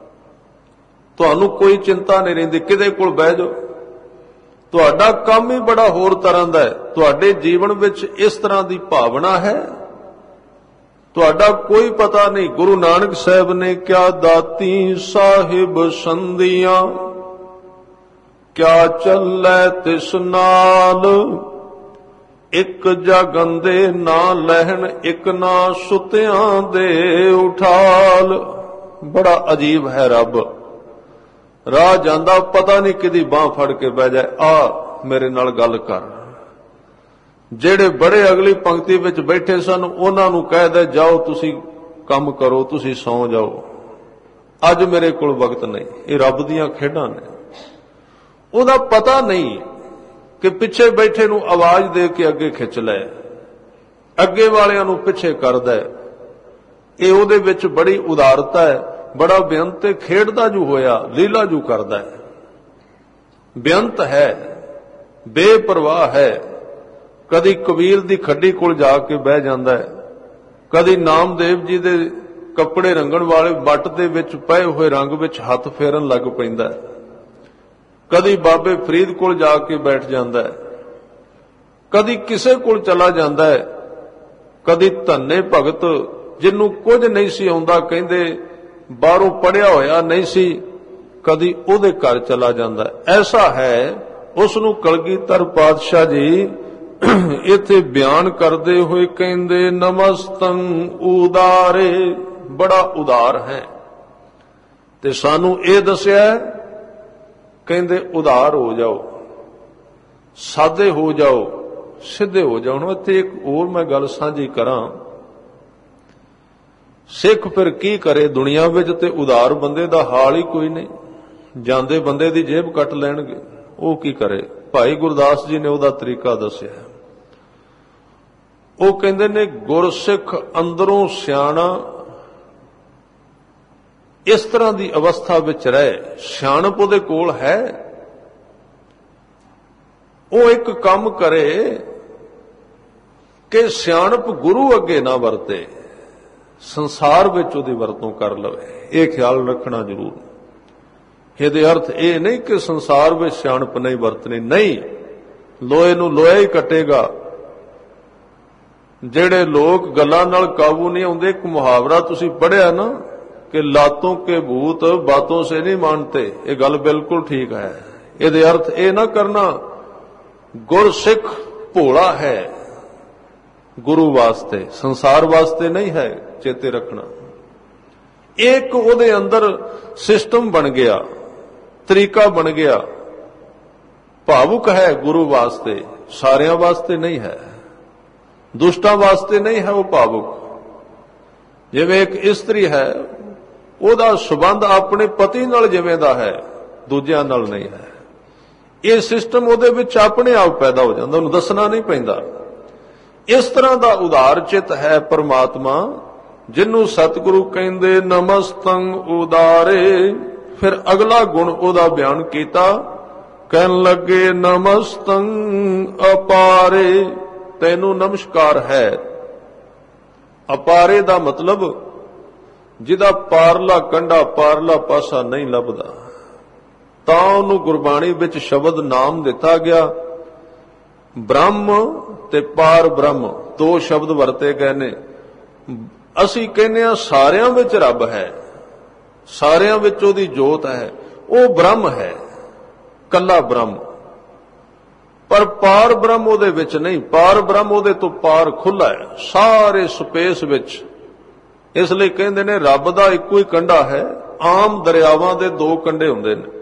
ਤੁਹਾਨੂੰ ਕੋਈ ਚਿੰਤਾ ਨਹੀਂ ਰਹਿੰਦੀ, ਕਿਹਦੇ ਕੋਲ ਬਹਿ ਜਾਓ। ਤੁਹਾਡਾ ਕੰਮ ਹੀ ਬੜਾ ਹੋਰ ਤਰ੍ਹਾਂ ਦਾ ਹੈ। ਤੁਹਾਡੇ ਜੀਵਨ ਵਿੱਚ ਇਸ ਤਰ੍ਹਾਂ ਦੀ ਭਾਵਨਾ ਹੈ, ਤੁਹਾਡਾ ਕੋਈ ਪਤਾ ਨਹੀਂ। ਗੁਰੂ ਨਾਨਕ ਸਾਹਿਬ ਨੇ ਕਿਹਾ, ਦਾਤੀ ਸਾਹਿਬ ਸੰਧੀਆਂ ਕਿਆ ਚੱਲੈ ਤਿਸ ਨਾਲ, ਇੱਕ ਜਾਗੰਦੇ ਨਾ ਲਹਿਣ, ਇੱਕ ਨਾ ਸੁਤਿਆਂ ਦੇ ਉਠਾਲ। ਬੜਾ ਅਜੀਬ ਹੈ ਰੱਬ। ਰਾਹ ਜਾਂਦਾ ਪਤਾ ਨਹੀਂ ਕਿਹਦੀ ਬਾਹ ਫੜ ਕੇ ਬਹਿ ਜਾਏ, ਆ ਮੇਰੇ ਨਾਲ ਗੱਲ ਕਰ। ਜਿਹੜੇ ਬੜੇ ਅਗਲੀ ਪੰਕਤੀ ਵਿੱਚ ਬੈਠੇ ਸਨ ਉਹਨਾਂ ਨੂੰ ਕਹਿ ਦੇ, ਜਾਓ ਤੁਸੀਂ ਕੰਮ ਕਰੋ, ਤੁਸੀਂ ਸੌਂ ਜਾਓ, ਅੱਜ ਮੇਰੇ ਕੋਲ ਵਕਤ ਨਹੀਂ। ਇਹ ਰੱਬ ਦੀਆਂ ਖੇਡਾਂ ਨੇ। ਉਹਦਾ ਪਤਾ ਨਹੀਂ ਕਿ ਪਿੱਛੇ ਬੈਠੇ ਨੂੰ ਆਵਾਜ਼ ਦੇ ਕੇ ਅੱਗੇ ਖਿੱਚ ਲੈ, ਅੱਗੇ ਵਾਲਿਆਂ ਨੂੰ ਪਿੱਛੇ ਕਰਦਾ। ਇਹ ਉਹਦੇ ਵਿੱਚ ਬੜੀ ਉਦਾਰਤਾ ਹੈ, ਬੜਾ ਬੇਅੰਤ ਤੇ ਖੇਡਦਾ ਜੂ ਹੋਇਆ, ਲੀਲਾ ਜੂ ਕਰਦਾ ਹੈ। ਬੇਅੰਤ ਹੈ, ਬੇਪਰਵਾਹ ਹੈ। ਕਦੀ ਕਬੀਰ ਦੀ ਖੱਡੀ ਕੋਲ ਜਾ ਕੇ ਬਹਿ ਜਾਂਦਾ ਹੈ, ਕਦੀ ਨਾਮਦੇਵ ਜੀ ਦੇ ਕੱਪੜੇ ਰੰਗਣ ਵਾਲੇ ਵੱਟ ਦੇ ਵਿੱਚ ਪਏ ਹੋਏ ਰੰਗ ਵਿੱਚ ਹੱਥ ਫੇਰਨ ਲੱਗ ਪੈਂਦਾ ਹੈ, ਕਦੀ ਬਾਬੇ ਫਰੀਦ ਕੋਲ ਜਾ ਕੇ ਬੈਠ ਜਾਂਦਾ ਹੈ, ਕਦੀ ਕਿਸੇ ਕੋਲ ਚਲਾ ਜਾਂਦਾ ਹੈ, ਕਦੀ ਧੰਨੇ ਭਗਤ ਜਿਹਨੂੰ ਕੁਝ ਨਹੀਂ ਸੀ ਆਉਂਦਾ, ਕਹਿੰਦੇ ਬਾਹਰੋਂ ਪੜਿਆ ਹੋਇਆ ਨਹੀਂ ਸੀ, ਕਦੀ ਉਹਦੇ ਘਰ ਚਲਾ ਜਾਂਦਾ। ਐਸਾ ਹੈ। ਉਸ ਨੂੰ ਕਲਗੀਧਰ ਪਾਤਸ਼ਾਹ ਜੀ ਇੱਥੇ ਬਿਆਨ ਕਰਦੇ ਹੋਏ ਕਹਿੰਦੇ, ਨਮਸਤੰ ਉਦਾਰੇ, ਬੜਾ ਉਦਾਰ ਹੈ। ਤੇ ਸਾਨੂੰ ਇਹ ਦੱਸਿਆ, ਕਹਿੰਦੇ ਉਦਾਰ ਹੋ ਜਾਓ, ਸਾਦੇ ਹੋ ਜਾਓ, ਸਿੱਧੇ ਹੋ ਜਾਓ। ਹੁਣ ਇੱਥੇ ਇੱਕ ਹੋਰ ਮੈਂ ਗੱਲ ਸਾਂਝੀ ਕਰਾਂ, ਸਿੱਖ ਫਿਰ ਕੀ ਕਰੇ ਦੁਨੀਆ ਵਿੱਚ, ਤੇ ਉਦਾਰ ਬੰਦੇ ਦਾ ਹਾਲ ਹੀ ਕੋਈ ਨਹੀਂ, ਜਾਂਦੇ ਬੰਦੇ ਦੀ ਜੇਬ ਕੱਟ ਲੈਣਗੇ, ਉਹ ਕੀ ਕਰੇ। ਭਾਈ ਗੁਰਦਾਸ ਜੀ ਨੇ ਉਹਦਾ ਤਰੀਕਾ ਦੱਸਿਆ। ਉਹ ਕਹਿੰਦੇ ਨੇ ਗੁਰਸਿੱਖ ਅੰਦਰੋਂ ਸਿਆਣਾ ਇਸ ਤਰ੍ਹਾਂ ਦੀ ਅਵਸਥਾ ਵਿੱਚ ਰਹੇ, ਸਿਆਣਪ ਉਹਦੇ ਕੋਲ ਹੈ, ਉਹ ਇੱਕ ਕੰਮ ਕਰੇ ਕਿ ਸਿਆਣਪ ਗੁਰੂ ਅੱਗੇ ਨਾ ਵਰਤੇ, ਸੰਸਾਰ ਵਿੱਚ ਉਹਦੀ ਵਰਤੋਂ ਕਰ ਲਵੇ। ਇਹ ਖਿਆਲ ਰੱਖਣਾ ਜ਼ਰੂਰ। ਇਹਦੇ ਅਰਥ ਇਹ ਨਹੀਂ ਕਿ ਸੰਸਾਰ ਵਿੱਚ ਸਿਆਣਪ ਨਹੀਂ ਵਰਤਣੀ, ਨਹੀਂ, ਲੋਹੇ ਨੂੰ ਲੋਹਾ ਹੀ ਕੱਟੇਗਾ। ਜਿਹੜੇ ਲੋਕ ਗੱਲਾਂ ਨਾਲ ਕਾਬੂ ਨਹੀਂ ਆਉਂਦੇ, ਇੱਕ ਮੁਹਾਵਰਾ ਤੁਸੀਂ ਪੜ੍ਹਿਆ ਨਾ ਕਿ ਲਾਤੋਂ ਕੇ ਭੂਤ ਬਾਤੋਂ ਸੇ ਨਹੀਂ ਮਾਨਤੇ, ਇਹ ਗੱਲ ਬਿਲਕੁਲ ਠੀਕ ਹੈ। ਇਹਦੇ ਅਰਥ ਇਹ ਨਾ ਕਰਨਾ ਗੁਰਸਿੱਖ ਭੋਲਾ ਹੈ, ਗੁਰੂ ਵਾਸਤੇ, ਸੰਸਾਰ ਵਾਸਤੇ ਨਹੀਂ ਹੈ, ਚੇਤੇ ਰੱਖਣਾ। ਇੱਕ ਉਹਦੇ ਅੰਦਰ ਸਿਸਟਮ ਬਣ ਗਿਆ, ਤਰੀਕਾ ਬਣ ਗਿਆ, ਭਾਵੁਕ ਹੈ ਗੁਰੂ ਵਾਸਤੇ, ਸਾਰਿਆਂ ਵਾਸਤੇ ਨਹੀਂ ਹੈ, ਦੁਸ਼ਟਾਂ ਵਾਸਤੇ ਨਹੀਂ ਹੈ ਉਹ ਭਾਵੁਕ। ਜਿਵੇਂ ਇੱਕ ਇਸਤਰੀ ਹੈ, ਉਹਦਾ ਸਬੰਧ ਆਪਣੇ ਪਤੀ ਨਾਲ ਜਿਵੇਂ ਦਾ ਹੈ, ਦੂਜਿਆਂ ਨਾਲ ਨਹੀਂ ਹੈ। ਇਹ ਸਿਸਟਮ ਉਹਦੇ ਵਿੱਚ ਆਪਣੇ ਆਪ ਪੈਦਾ ਹੋ ਜਾਂਦਾ, ਉਹਨੂੰ ਦੱਸਣਾ ਨਹੀਂ ਪੈਂਦਾ। ਇਸ ਤਰ੍ਹਾਂ ਦਾ ਉਦਾਰ ਚਿੱਤ ਹੈ ਪਰਮਾਤਮਾ, ਜਿਹਨੂੰ ਸਤਿਗੁਰੂ ਕਹਿੰਦੇ ਨਮਸਤੰ ਉਦਾਰੇ। ਫਿਰ ਅਗਲਾ ਗੁਣ ਉਹਦਾ ਬਿਆਨ ਕੀਤਾ, ਕਹਿਣ ਲੱਗੇ ਨਮਸਤੰ ਅਪਾਰੇ, ਤੈਨੂੰ ਨਮਸਕਾਰ ਹੈ। ਅਪਾਰੇ ਦਾ ਮਤਲਬ ਜਿਹਦਾ ਪਾਰਲਾ ਕੰਢਾ, ਪਾਰਲਾ ਪਾਸਾ ਨਹੀਂ ਲੱਭਦਾ, ਤਾਂ ਉਹਨੂੰ ਗੁਰਬਾਣੀ ਵਿੱਚ ਸ਼ਬਦ ਨਾਮ ਦਿੱਤਾ ਗਿਆ। ਬ੍ਰਹਮ ਤੇ ਪਾਰ ਬ੍ਰਹਮ ਦੋ ਸ਼ਬਦ ਵਰਤੇ ਗਏ ਨੇ। ਅਸੀਂ ਕਹਿੰਦੇ ਹਾਂ ਸਾਰਿਆਂ ਵਿੱਚ ਰੱਬ ਹੈ, ਸਾਰਿਆਂ ਵਿੱਚ ਉਹਦੀ ਜੋਤ ਹੈ, ਉਹ ਬ੍ਰਹਮ ਹੈ, ਕੱਲਾ ਬ੍ਰਹਮ। ਪਰ ਪਾਰ ਬ੍ਰਹਮ ਉਹਦੇ ਵਿੱਚ ਨਹੀਂ, ਪਾਰ ਬ੍ਰਹਮ ਉਹਦੇ ਤੋਂ ਪਾਰ ਖੁੱਲਾ ਹੈ, ਸਾਰੇ ਸਪੇਸ ਵਿੱਚ। ਇਸ ਲਈ ਕਹਿੰਦੇ ਨੇ ਰੱਬ ਦਾ ਇੱਕੋ ਹੀ ਕੰਢਾ ਹੈ। ਆਮ ਦਰਿਆਵਾਂ ਦੇ ਦੋ ਕੰਢੇ ਹੁੰਦੇ ਨੇ,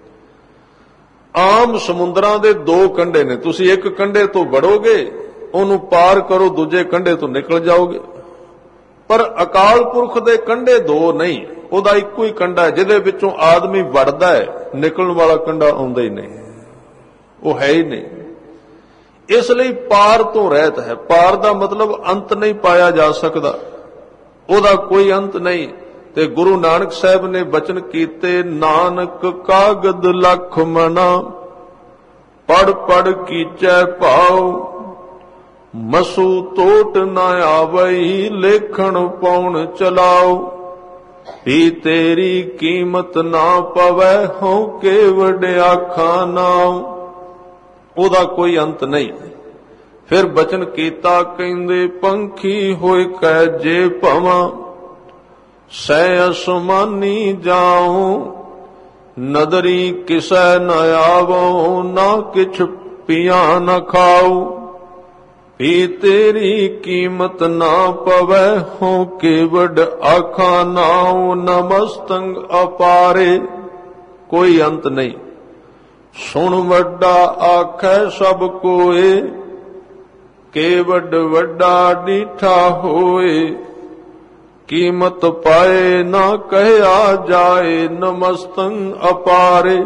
ਆਮ ਸਮੁੰਦਰਾਂ ਦੇ ਦੋ ਕੰਢੇ ਨੇ। ਤੁਸੀਂ ਇੱਕ ਕੰਢੇ ਤੋਂ ਵੜੋਗੇ, ਉਹਨੂੰ ਪਾਰ ਕਰੋ, ਦੂਜੇ ਕੰਢੇ ਤੋਂ ਨਿਕਲ ਜਾਓਗੇ। ਪਰ ਅਕਾਲ ਪੁਰਖ ਦੇ ਕੰਢੇ ਦੋ ਨਹੀਂ, ਉਹਦਾ ਇੱਕੋ ਹੀ ਕੰਢਾ ਹੈ, ਜਿਹਦੇ ਵਿੱਚੋਂ ਆਦਮੀ ਵੜਦਾ ਹੈ, ਨਿਕਲਣ ਵਾਲਾ ਕੰਢਾ ਆਉਂਦਾ ਹੀ ਨਹੀਂ, ਉਹ ਹੈ ਹੀ ਨਹੀਂ। ਇਸ ਲਈ ਪਾਰ ਤੋਂ ਰਹਿਤ ਹੈ। ਪਾਰ ਦਾ ਮਤਲਬ ਅੰਤ ਨਹੀਂ ਪਾਇਆ ਜਾ ਸਕਦਾ, ਉਹਦਾ ਕੋਈ ਅੰਤ ਨਹੀਂ। ਤੇ ਗੁਰੂ ਨਾਨਕ ਸਾਹਿਬ ਨੇ ਬਚਨ ਕੀਤੇ, ਨਾਨਕ ਕਾਗਦ ਲਖ ਮਨਾ, ਪੜ ਪੜ ਕੀਚੈ ਭਾਉ, ਮਸੂ ਟੋਟ ਨਾ ਆਵਈ, ਲੇਖਣ ਪਾਉਣ ਚਲਾਓ, ਵੀ ਤੇਰੀ ਕੀਮਤ ਨਾ ਪਵੈ, ਹੋਂ ਕੇ ਵਡਿਆ ਖਾਨਾ। ਉਹਦਾ ਕੋਈ ਅੰਤ ਨਹੀਂ। ਫਿਰ ਬਚਨ ਕੀਤਾ, ਕਹਿੰਦੇ ਪੰਖੀ ਹੋਇ ਕੈ ਜੇ ਭਵਾਂ, ਸੈ ਅਸਮਾਨੀ ਜਾਉ, ਨਦਰੀ ਕਿਸੈ ਨ ਆਵੋ, ਨਾ ਕਿਛ ਪੀਆ ਨ ਖਾਉ, ਵੀ ਤੇਰੀ ਕੀਮਤ ਨਾ ਪਵੈ, ਹੋ ਕੇਵਡ ਆਖਾ ਨਾਉ। ਨਮਸਤੰ ਅਪਾਰੇ, ਕੋਈ ਅੰਤ ਨਹੀਂ। ਸੁਣ ਵੱਡਾ ਆਖੈ ਸਭ ਕੋਏ, ਕੇਵਡ ਵੱਡਾ ਡੀਠਾ ਹੋਏ, ਕੀਮਤ ਪਾਏ ਨਾ ਕਹਿਆ ਜਾਏ, ਨਮਸਤੰ ਅਪਾਰੇ।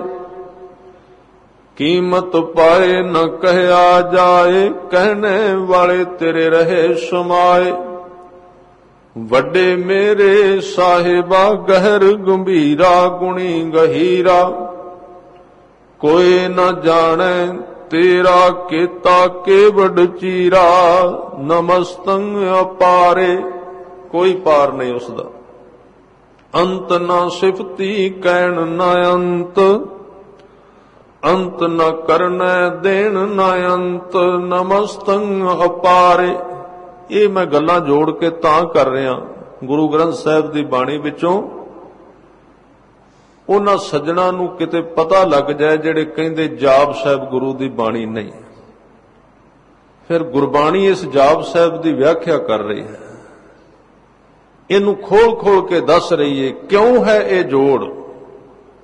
ਕੀਮਤ ਪਾਏ ਨ ਕਹਿਆ ਜਾਏ, ਕਹਿਣੇ ਵਾਲੇ ਤੇਰੇ ਰਹੇ ਸਮਾਏ। ਵੱਡੇ ਮੇਰੇ ਸਾਹਿਬਾ ਗਹਿਰ ਗੰਭੀਰਾ, ਗੁਣੀ ਗਹੀਰਾ, ਕੋਈ ਨ ਜਾਣੈ ਤੇਰਾ ਕੀਤਾ ਕੇਵਡ ਚੀਰਾ। ਨਮਸਤੰ ਅਪਾਰੇ, ਕੋਈ ਪਾਰ ਨਹੀਂ ਉਸਦਾ। ਅੰਤ ਨਾ ਸਿਫਤੀ ਕਹਿਣ ਨਾ ਅੰਤ, ਅੰਤ ਨ ਕਰਨੈ ਦੇਣ ਨ ਅੰਤ। ਨਮਸਤੰ ਅਪਾਰੇ। ਇਹ ਮੈਂ ਗੱਲਾਂ ਜੋੜ ਕੇ ਤਾਂ ਕਰ ਰਿਹਾ, ਗੁਰੂ ਗ੍ਰੰਥ ਸਾਹਿਬ ਦੀ ਬਾਣੀ ਵਿੱਚੋਂ ਉਹਨਾਂ ਸੱਜਣਾ ਨੂੰ ਕਿਤੇ ਪਤਾ ਲੱਗ ਜਾਏ ਜਿਹੜੇ ਕਹਿੰਦੇ ਜਾਪ ਸਾਹਿਬ ਗੁਰੂ ਦੀ ਬਾਣੀ ਨਹੀਂ। ਫਿਰ ਗੁਰਬਾਣੀ ਇਸ ਜਾਪ ਸਾਹਿਬ ਦੀ ਵਿਆਖਿਆ ਕਰ ਰਹੀ ਹੈ, ਇਹਨੂੰ ਖੋਲ ਖੋਲ ਕੇ ਦੱਸ ਰਹੀ ਹੈ ਕਿਉਂ ਹੈ ਇਹ ਜੋੜ,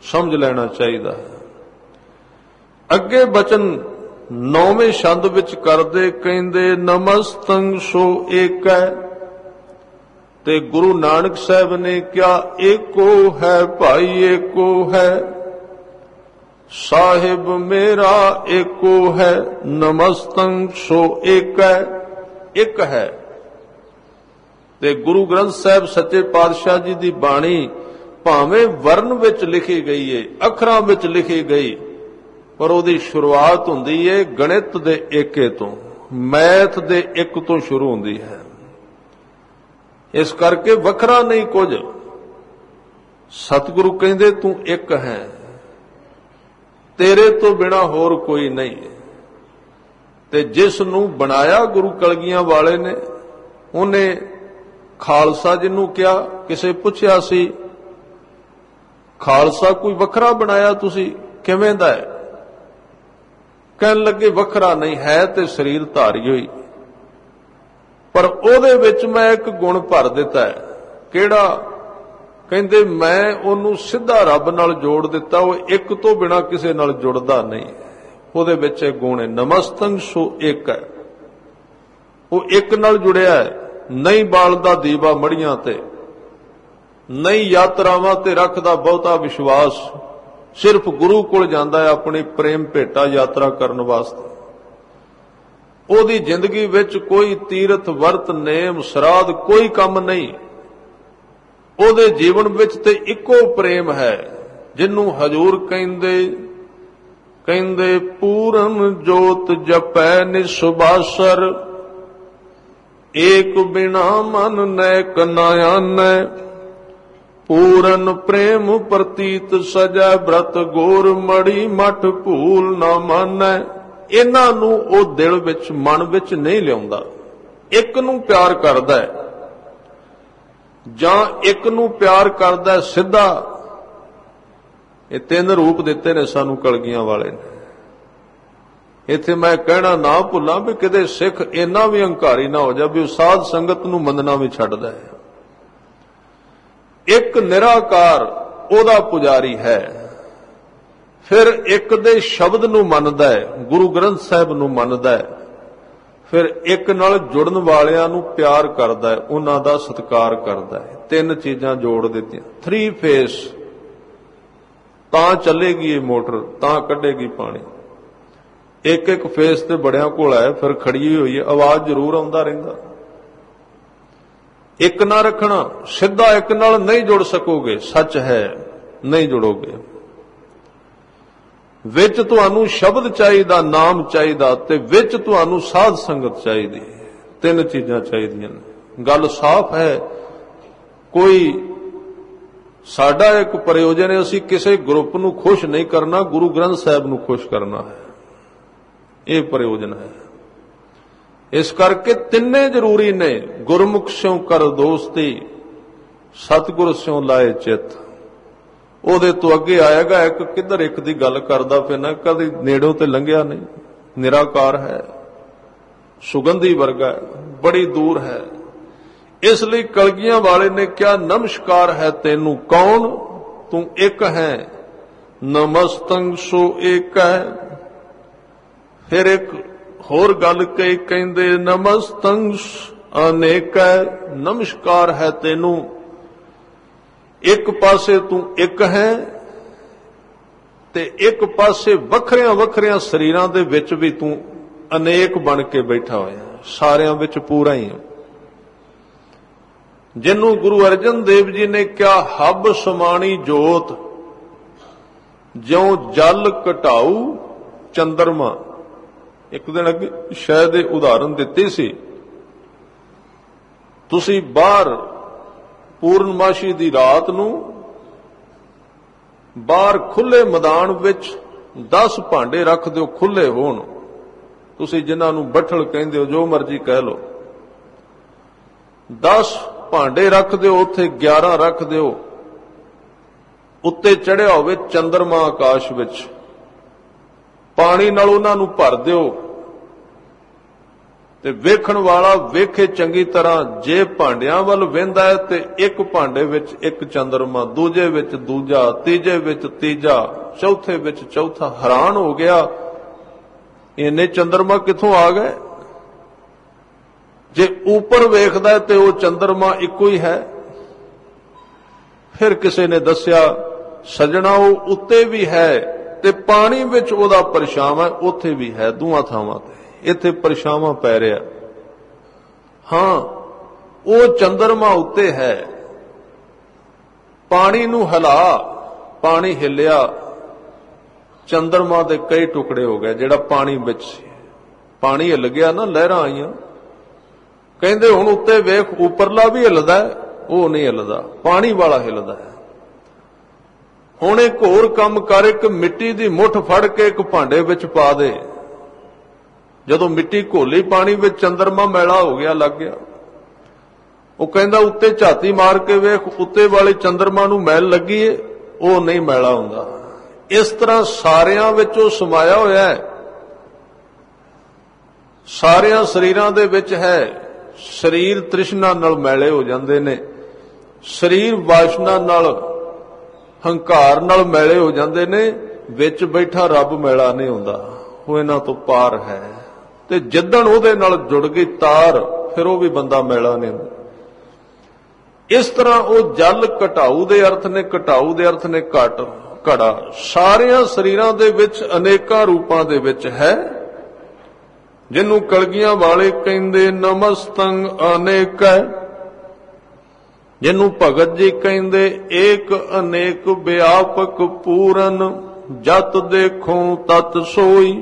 ਸਮਝ ਲੈਣਾ ਚਾਹੀਦਾ ਹੈ। ਅੱਗੇ ਬਚਨ 9ਵੇਂ ਛੰਦ ਵਿੱਚ ਕਰਦੇ, ਕਹਿੰਦੇ ਨਮਸਤੰ ਸੋ ਏਕੈ। ਤੇ ਗੁਰੂ ਨਾਨਕ ਸਾਹਿਬ ਨੇ ਕਿਹਾ ਏਕੋ ਹੈ ਭਾਈ ਏਕੋ ਹੈ, ਸਾਹਿਬ ਮੇਰਾ ਏਕੋ ਹੈ, ਨਮਸਤੰ ਸੋ ਏਕੈ, ਇੱਕ ਹੈ। ਤੇ ਗੁਰੂ ਗ੍ਰੰਥ ਸਾਹਿਬ ਸੱਚੇ ਪਾਤਸ਼ਾਹ ਜੀ ਦੀ ਬਾਣੀ ਭਾਵੇਂ ਵਰਨ ਵਿੱਚ ਲਿਖੀ ਗਈ ਏ, ਅੱਖਰਾਂ ਵਿੱਚ ਲਿਖੀ ਗਈ, ਪਰ ਉਹਦੀ ਸ਼ੁਰੂਆਤ ਹੁੰਦੀ ਏ ਗਣਿਤ ਦੇ ਏਕੇ ਤੋਂ, ਮੈਥ ਦੇ ਇੱਕ ਤੋਂ ਸ਼ੁਰੂ ਹੁੰਦੀ ਹੈ। ਇਸ ਕਰਕੇ ਵੱਖਰਾ ਨਹੀਂ ਕੁਝ। ਸਤਿਗੁਰੂ ਕਹਿੰਦੇ ਤੂੰ ਇੱਕ ਹੈ, ਤੇਰੇ ਤੋਂ ਬਿਨਾ ਹੋਰ ਕੋਈ ਨਹੀਂ। ਤੇ ਜਿਸ ਨੂੰ ਬਣਾਇਆ ਗੁਰੂ ਕਲਗੀਆਂ ਵਾਲੇ ਨੇ, ਉਹਨੇ ਖਾਲਸਾ ਜਿਹਨੂੰ ਕਿਹਾ, ਕਿਸੇ ਪੁੱਛਿਆ ਸੀ ਖਾਲਸਾ ਕੋਈ ਵੱਖਰਾ ਬਣਾਇਆ ਤੁਸੀਂ, ਕਿਵੇਂ ਦਾ ਹੈ? ਕਹਿਣ ਲੱਗੇ ਵੱਖਰਾ ਨਹੀਂ ਹੈ, ਤੇ ਸਰੀਰ ਧਾਰੀ ਹੋਈ, ਪਰ ਉਹਦੇ ਵਿੱਚ ਮੈਂ ਇੱਕ ਗੁਣ ਭਰ ਦਿੱਤਾ ਹੈ। ਕਿਹੜਾ? ਕਹਿੰਦੇ ਮੈਂ ਉਹਨੂੰ ਸਿੱਧਾ ਰੱਬ ਨਾਲ ਜੋੜ ਦਿੱਤਾ, ਉਹ ਇੱਕ ਤੋਂ ਬਿਨਾ ਕਿਸੇ ਨਾਲ ਜੁੜਦਾ ਨਹੀਂ। ਉਹਦੇ ਵਿੱਚ ਇਹ ਗੁਣ ਹੈ, ਨਮਸਤੰ ਸੋ ਏਕ ਹੈ। ਉਹ ਇੱਕ ਨਾਲ ਜੁੜਿਆ ਹੈ, ਨਹੀਂ ਬਾਲਦਾ ਦੀਵਾ ਮੜੀਆਂ ਤੇ, ਨਹੀਂ ਯਾਤਰਾਵਾਂ ਤੇ ਰੱਖਦਾ ਬਹੁਤਾ ਵਿਸ਼ਵਾਸ, ਸਿਰਫ ਗੁਰੂ ਕੋਲ ਜਾਂਦਾ ਹੈ ਆਪਣੀ ਪ੍ਰੇਮ ਭੇਟਾ ਯਾਤਰਾ ਕਰਨ ਵਾਸਤੇ। ਉਹਦੀ ਜ਼ਿੰਦਗੀ ਵਿੱਚ ਕੋਈ ਤੀਰਥ ਵਰਤ ਨੇਮ ਸਰਾਧ ਕੋਈ ਕੰਮ ਨਹੀਂ। ਉਹਦੇ ਜੀਵਨ ਵਿੱਚ ਤੇ ਇੱਕੋ ਪ੍ਰੇਮ ਹੈ, ਜਿਹਨੂੰ ਹਜ਼ੂਰ ਕਹਿੰਦੇ ਪੂਰਨ ਜੋਤ ਜਪੈ ਨਿਸੁਬਾਸਰ, ਏਕ ਬਿਨਾ ਮਨ ਨੈਕ ਨਾ ਆਨੈ, ਪੂਰਨ ਪ੍ਰੇਮ ਪ੍ਰਤੀਤ ਸਜੈ ਬ੍ਰਤ ਗੋਰ ਮੜੀ ਮਠ ਭੂਲ ਨਾ ਮਾਨੈ। ਇਹਨਾਂ ਨੂੰ ਉਹ ਦਿਲ ਵਿੱਚ ਮਨ ਵਿੱਚ ਨਹੀਂ ਲਿਆਉਂਦਾ। ਇੱਕ ਨੂੰ ਪਿਆਰ ਕਰਦਾ ਹੈ ਜਾਂ ਇੱਕ ਨੂੰ ਪਿਆਰ ਕਰਦਾ ਸਿੱਧਾ। ਇਹ ਤਿੰਨ ਰੂਪ ਦਿੱਤੇ ਨੇ ਸਾਨੂੰ ਕਲਗੀਆਂ ਵਾਲੇ ਨੇ। ਇੱਥੇ ਮੈਂ ਕਹਿਣਾ ਨਾ ਭੁੱਲਾਂ ਵੀ ਕਿਤੇ ਸਿੱਖ ਇੰਨਾ ਵੀ ਹੰਕਾਰੀ ਨਾ ਹੋ ਜਾ ਵੀ ਉਹ ਸਾਧ ਸੰਗਤ ਨੂੰ ਮੰਨਣਾ ਵੀ ਛੱਡਦਾ ਹੈ। ਇੱਕ ਨਿਰਾਕਾਰ ਉਹਦਾ ਪੁਜਾਰੀ ਹੈ, ਫਿਰ ਇੱਕ ਦੇ ਸ਼ਬਦ ਨੂੰ ਮੰਨਦਾ ਹੈ, ਗੁਰੂ ਗ੍ਰੰਥ ਸਾਹਿਬ ਨੂੰ ਮੰਨਦਾ ਹੈ, ਫਿਰ ਇੱਕ ਨਾਲ ਜੁੜਨ ਵਾਲਿਆਂ ਨੂੰ ਪਿਆਰ ਕਰਦਾ ਹੈ, ਉਹਨਾਂ ਦਾ ਸਤਿਕਾਰ ਕਰਦਾ ਹੈ। ਤਿੰਨ ਚੀਜ਼ਾਂ ਜੋੜ ਦਿੱਤੀਆਂ। 3 ਫੇਸ, ਤਾਂ ਚੱਲੇਗੀ ਇਹ ਮੋਟਰ, ਤਾਂ ਕੱਢੇਗੀ ਪਾਣੀ। ਇੱਕ ਇੱਕ ਫੇਸ ਤੇ ਬੜਿਆਂ ਕੋਲ ਹੈ, ਫਿਰ ਖੜੀ ਹੋਈ ਹੈ, ਆਵਾਜ਼ ਜ਼ਰੂਰ ਆਉਂਦਾ ਰਹਿੰਦਾ। ਇੱਕ ਨਾ ਰੱਖਣਾ, ਸਿੱਧਾ ਇੱਕ ਨਾਲ ਨਹੀਂ ਜੁੜ ਸਕੋਗੇ, ਸੱਚ ਹੈ ਨਹੀਂ ਜੁੜੋਗੇ। ਵਿੱਚ ਤੁਹਾਨੂੰ ਸ਼ਬਦ ਚਾਹੀਦਾ, ਨਾਮ ਚਾਹੀਦਾ, ਤੇ ਵਿੱਚ ਤੁਹਾਨੂੰ ਸਾਧ ਸੰਗਤ ਚਾਹੀਦੀ। ਤਿੰਨ ਚੀਜ਼ਾਂ ਚਾਹੀਦੀਆਂ ਨੇ। ਗੱਲ ਸਾਫ਼ ਹੈ, ਕੋਈ ਸਾਡਾ ਇੱਕ ਪ੍ਰਯੋਜਨ ਹੈ, ਅਸੀਂ ਕਿਸੇ ਗਰੁੱਪ ਨੂੰ ਖੁਸ਼ ਨਹੀਂ ਕਰਨਾ, ਗੁਰੂ ਗ੍ਰੰਥ ਸਾਹਿਬ ਨੂੰ ਖੁਸ਼ ਕਰਨਾ ਹੈ। ਇਹ ਪ੍ਰਯੋਜਨ ਹੈ। ਇਸ ਕਰਕੇ ਤਿੰਨੇ ਜ਼ਰੂਰੀ ਨੇ। ਗੁਰਮੁਖ ਸਿਉ ਕਰ ਦੋਸਤੀ, ਸਤਿਗੁਰ ਸਿਉ ਲਾਏ ਚਿੱਤ। ਉਹਦੇ ਤੋਂ ਅੱਗੇ ਆਏਗਾ ਇੱਕ, ਕਿੱਧਰ ਇੱਕ ਦੀ ਗੱਲ ਕਰਦਾ ਫਿਰਨਾ, ਕਦੇ ਨੇੜੋਂ ਤੇ ਲੰਘਿਆ ਨਹੀਂ। ਨਿਰਾਕਾਰ ਹੈ, ਸੁਗੰਧੀ ਵਰਗਾ ਹੈ, ਬੜੀ ਦੂਰ ਹੈ। ਇਸ ਲਈ ਕਲਗੀਆਂ ਵਾਲੇ ਨੇ ਕਿਹਾ ਨਮਸਕਾਰ ਹੈ ਤੈਨੂੰ। ਕੌਣ? ਤੂੰ ਇੱਕ ਹੈ। ਨਮਸਤੰ ਸੋ ਏਕ ਹੈ। ਫਿਰ ਇੱਕ ਹੋਰ ਗੱਲ ਕਹੀ, ਕਹਿੰਦੇ ਨਮਸਤੰ ਅਨੇਕ ਹੈ। ਨਮਸਕਾਰ ਹੈ ਤੈਨੂੰ। ਇੱਕ ਪਾਸੇ ਤੂੰ ਇੱਕ ਹੈ, ਤੇ ਇੱਕ ਪਾਸੇ ਵੱਖਰਿਆਂ ਵੱਖਰਿਆਂ ਸਰੀਰਾਂ ਦੇ ਵਿੱਚ ਵੀ ਤੂੰ ਅਨੇਕ ਬਣ ਕੇ ਬੈਠਾ ਹੋਇਆ, ਸਾਰਿਆਂ ਵਿੱਚ ਪੂਰਾ ਹੀ ਹੈ। ਜਿਹਨੂੰ ਗੁਰੂ ਅਰਜਨ ਦੇਵ ਜੀ ਨੇ ਕਿਹਾ ਹੱਬ ਸਮਾਣੀ ਜੋਤ, ਜਿਉ ਜਲ ਘਟਾਊ ਚੰਦਰਮਾ। ਇੱਕ ਦਿਨ ਅੱਗੇ ਸ਼ਾਇਦ ਇਹ ਉਦਾਹਰਨ ਦਿੱਤੀ ਸੀ। ਤੁਸੀਂ ਬਾਹਰ ਪੂਰਨਮਾਸ਼ੀ ਦੀ ਰਾਤ ਨੂੰ ਬਾਹਰ ਖੁੱਲੇ ਮੈਦਾਨ ਵਿੱਚ 10 ਭਾਂਡੇ ਰੱਖ ਦਿਓ, ਖੁੱਲੇ ਹੋਣ, ਤੁਸੀਂ ਜਿਨ੍ਹਾਂ ਨੂੰ ਬੱਠਲ ਕਹਿੰਦੇ ਹੋ, ਜੋ ਮਰਜ਼ੀ ਕਹਿ ਲਓ। 10 ਭਾਂਡੇ ਰੱਖ ਦਿਓ, ਉੱਥੇ 11 ਰੱਖ ਦਿਓ। ਉੱਤੇ ਚੜਿਆ ਹੋਵੇ ਚੰਦਰਮਾ ਆਕਾਸ਼ ਵਿੱਚ, ਪਾਣੀ ਨਾਲ ਉਹਨਾਂ ਨੂੰ ਭਰ ਦਿਓ, ਤੇ ਵੇਖਣ ਵਾਲਾ ਵੇਖੇ ਚੰਗੀ ਤਰ੍ਹਾਂ। ਜੇ ਭਾਂਡਿਆਂ ਵੱਲ ਵੇਂਦਾ ਹੈ ਤੇ ਇੱਕ ਭਾਂਡੇ ਵਿੱਚ ਇੱਕ ਚੰਦਰਮਾ, ਦੂਜੇ ਵਿੱਚ ਦੂਜਾ, ਤੀਜੇ ਵਿੱਚ ਤੀਜਾ, ਚੌਥੇ ਵਿੱਚ ਚੌਥਾ। ਹੈਰਾਨ ਹੋ ਗਿਆ, ਇੰਨੇ ਚੰਦਰਮਾ ਕਿੱਥੋਂ ਆ ਗਏ? ਜੇ ਉੱਪਰ ਵੇਖਦਾ ਤੇ ਉਹ ਚੰਦਰਮਾ ਇੱਕੋ ਹੀ ਹੈ। ਫਿਰ ਕਿਸੇ ਨੇ ਦੱਸਿਆ, ਸਜਣਾ ਉਹ ਉੱਤੇ ਵੀ ਹੈ ਤੇ ਪਾਣੀ ਵਿੱਚ ਉਹਦਾ ਪਰਛਾਵਾਂ ਉੱਥੇ ਵੀ ਹੈ, ਦੋਹਾਂ ਥਾਵਾਂ ਤੇ। ਇੱਥੇ ਪਰਛਾਵਾਂ ਪੈ ਰਿਹਾ। ਹਾਂ, ਉਹ ਚੰਦਰਮਾ ਉੱਤੇ ਹੈ। ਪਾਣੀ ਨੂੰ ਹਿਲਾ, ਪਾਣੀ ਹਿੱਲਿਆ, ਚੰਦਰਮਾ ਦੇ ਕਈ ਟੁਕੜੇ ਹੋ ਗਏ। ਜਿਹੜਾ ਪਾਣੀ ਵਿੱਚ ਸੀ, ਪਾਣੀ ਹਿੱਲ ਗਿਆ ਨਾ, ਲਹਿਰਾਂ ਆਈਆਂ। ਕਹਿੰਦੇ ਹੁਣ ਉੱਤੇ ਵੇਖ, ਉੱਪਰਲਾ ਵੀ ਹਿੱਲਦਾ, ਉਹ ਨਹੀਂ ਹਿੱਲਦਾ, ਪਾਣੀ ਵਾਲਾ ਹਿੱਲਦਾ ਹੈ। ਹੁਣ ਇੱਕ ਹੋਰ ਕੰਮ ਕਰ, ਇੱਕ ਮਿੱਟੀ ਦੀ ਮੁੱਠ ਫੜ ਕੇ ਇੱਕ ਭਾਂਡੇ ਵਿੱਚ ਪਾ ਦੇ। ਜਦੋਂ ਮਿੱਟੀ ਘੋਲੀ ਪਾਣੀ ਵਿੱਚ, ਚੰਦਰਮਾ ਮੈਲਾ ਹੋ ਗਿਆ, ਲੱਗ ਗਿਆ। ਉਹ ਕਹਿੰਦਾ ਉੱਤੇ ਝਾਤੀ ਮਾਰ ਕੇ ਵੇਖ, ਉੱਤੇ ਵਾਲੇ ਚੰਦਰਮਾ ਨੂੰ ਮੈਲ ਲੱਗੀ ਏ, ਉਹ ਨਹੀਂ ਮੈਲਾ ਹੁੰਦਾ। ਇਸ ਤਰ੍ਹਾਂ ਸਾਰਿਆਂ ਵਿੱਚ ਉਹ ਸਮਾਇਆ ਹੋਇਆ ਹੈ, ਸਾਰਿਆਂ ਸਰੀਰਾਂ ਦੇ ਵਿੱਚ ਹੈ। ਸਰੀਰ ਤ੍ਰਿਸ਼ਨਾ ਨਾਲ ਮੈਲੇ ਹੋ ਜਾਂਦੇ ਨੇ, ਸਰੀਰ ਵਾਸ਼ਨਾ ਨਾਲ, ਹੰਕਾਰ ਨਾਲ ਮੈਲੇ ਹੋ ਜਾਂਦੇ ਨੇ। ਵਿੱਚ ਬੈਠਾ ਰੱਬ ਮੈਲਾ ਨਹੀਂ ਹੁੰਦਾ, ਉਹ ਇਹਨਾਂ ਤੋਂ ਪਾਰ ਹੈ। ਤੇ ਜਿੱਦਣ ਉਹਦੇ ਨਾਲ ਜੁੜ ਗਈ ਤਾਰ, ਫਿਰ ਉਹ ਵੀ ਬੰਦਾ ਮੈਲਾ ਨਹੀਂ ਹੁੰਦਾ। ਇਸ ਤਰ੍ਹਾਂ ਉਹ ਜਲ ਘਟਾਊ ਦੇ ਅਰਥ ਨੇ, ਘਟਾਊ ਦੇ ਅਰਥ ਨੇ ਘਟ, ਘੜਾ। ਸਾਰਿਆਂ ਸਰੀਰਾਂ ਦੇ ਵਿੱਚ ਅਨੇਕਾਂ ਰੂਪਾਂ ਦੇ ਵਿੱਚ ਹੈ, ਜਿਹਨੂੰ ਕਲਗੀਆਂ ਵਾਲੇ ਕਹਿੰਦੇ ਨਮਸਤੰ ਅਨੇਕੈ, ਜਿਹਨੂੰ ਭਗਤ ਜੀ ਕਹਿੰਦੇ ਏਕ ਅਨੇਕ ਵਿਆਪਕ ਪੂਰਨ, ਜਤ ਦੇਖੋ ਤਤ ਸੋਈ।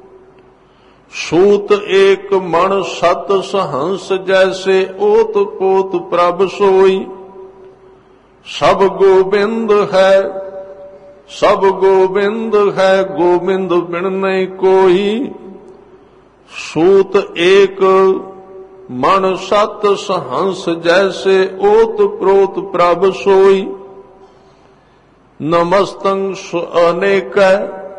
ਸੂਤ ਏਕ ਮਨ ਸਤ ਸਹੰਸ, ਜੈਸੇ ਓਤ ਪੋਤ ਪ੍ਰਭ ਸੋਈ। ਸਭ ਗੋਬਿੰਦ ਹੈ, ਸਭ ਗੋਬਿੰਦ ਹੈ, ਗੋਬਿੰਦ ਬਿਨ ਨਹੀਂ ਕੋਈ। ਸੂਤ ਏਕ ਮਨ ਸਤ ਸਹੰਸ, ਜੈਸੇ ਓਤ ਪ੍ਰੋਤ ਪ੍ਰਭ ਸੋਈ। ਨਮਸਤੰ ਅਨੇਕੈ।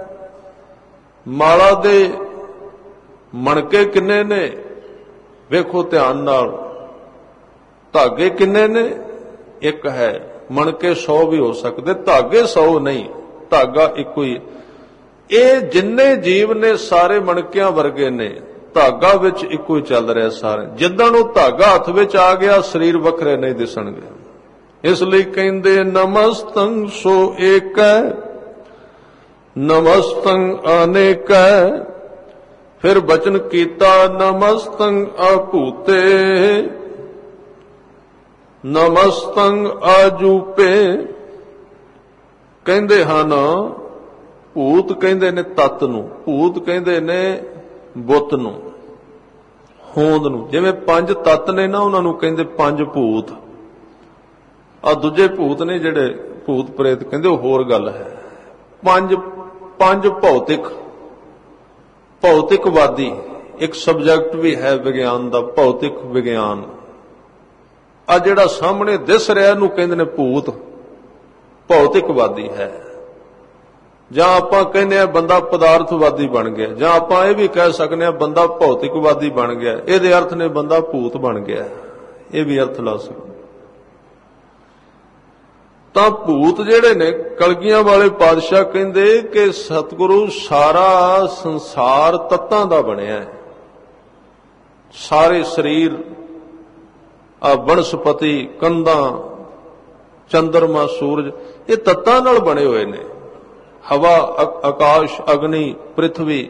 ਮਾਲਾ ਦੇ ਮਣਕੇ ਕਿੰਨੇ ਨੇ? ਵੇਖੋ ਧਿਆਨ ਨਾਲ। ਧਾਗੇ ਕਿੰਨੇ ਨੇ? ਇੱਕ ਹੈ। ਮਣਕੇ 100 ਵੀ ਹੋ ਸਕਦੇ, ਧਾਗੇ 100 ਨਹੀਂ, ਧਾਗਾ ਇੱਕੋ ਹੀ। ਇਹ ਜਿੰਨੇ ਜੀਵ ਨੇ ਸਾਰੇ ਮਣਕਿਆਂ ਵਰਗੇ ਨੇ, ਧਾਗਾ ਵਿੱਚ ਇੱਕੋ ਹੀ ਚੱਲ ਰਿਹਾ ਸਾਰੇ। ਜਿੱਦਣ ਉਹ ਧਾਗਾ ਹੱਥ ਵਿੱਚ ਆ ਗਿਆ, ਸਰੀਰ ਵੱਖਰੇ ਨਹੀਂ ਦਿਸਣਗੇ। ਇਸ ਲਈ ਕਹਿੰਦੇ ਨਮਸਤੰ ਸੋ ਏਕੈ, ਨਮਸਤੰ ਅਨੇਕੈ। ਫਿਰ ਬਚਨ ਕੀਤਾ ਨਮਸਤੰ ਅਭੂਤੇ, ਨਮਸਤੰ ਅਜੂਪੇ। ਕਹਿੰਦੇ ਹਨ ਭੂਤ, ਕਹਿੰਦੇ ਨੇ ਤਤ ਨੂੰ, ਭੂਤ ਕਹਿੰਦੇ ਨੇ ਬੁੱਤ ਨੂੰ, ਹੋਂਦ ਨੂੰ। ਜਿਵੇਂ 5 ਤੱਤ ਨੇ ਨਾ, ਉਹਨਾਂ ਨੂੰ ਕਹਿੰਦੇ 5 ਭੂਤ। ਆ ਦੂਜੇ ਭੂਤ ਨੇ ਜਿਹੜੇ ਭੂਤ ਪ੍ਰੇਤ, ਕਹਿੰਦੇ ਉਹ ਹੋਰ ਗੱਲ ਹੈ। 5 ਭੌਤਿਕ, ਭੌਤਿਕਵਾਦੀ ਇੱਕ ਸਬਜੈਕਟ ਵੀ ਹੈ ਵਿਗਿਆਨ ਦਾ, ਭੌਤਿਕ ਵਿਗਿਆਨ। ਆ ਜਿਹੜਾ ਸਾਹਮਣੇ ਦਿਸ ਰਿਹਾ ਨੂੰ ਕਹਿੰਦੇ ਨੇ ਭੂਤ, ਭੌਤਿਕਵਾਦੀ ਹੈ। ਜਾਂ ਆਪਾਂ ਕਹਿੰਦੇ ਆ ਬੰਦਾ ਪਦਾਰਥਵਾਦੀ ਬਣ ਗਿਆ, ਜਾਂ ਆਪਾਂ ਇਹ ਵੀ ਕਹਿ ਸਕਦੇ ਆ ਬੰਦਾ ਭੌਤਿਕਵਾਦੀ ਬਣ ਗਿਆ। ਇਹਦੇ ਅਰਥ ਨੇ ਬੰਦਾ ਭੂਤ ਬਣ ਗਿਆ, ਇਹ ਵੀ ਅਰਥ ਲਾ ਸਕਦੇ। ਤਾਂ ਭੂਤ ਜਿਹੜੇ ਨੇ, ਕਲਗੀਆਂ ਵਾਲੇ ਪਾਤਸ਼ਾਹ ਕਹਿੰਦੇ ਕਿ ਸਤਿਗੁਰੂ ਸਾਰਾ ਸੰਸਾਰ ਤੱਤਾਂ ਦਾ ਬਣਿਆ ਹੈ। ਸਾਰੇ ਸਰੀਰ, ਆ ਬਨਸਪਤੀ, ਕੰਧਾਂ, ਚੰਦਰਮਾ, ਸੂਰਜ, ਇਹ ਤੱਤਾਂ ਨਾਲ ਬਣੇ ਹੋਏ ਨੇ। ਹਵਾ, ਆਕਾਸ਼, ਅਗਨੀ, ਪ੍ਰਿਥਵੀ,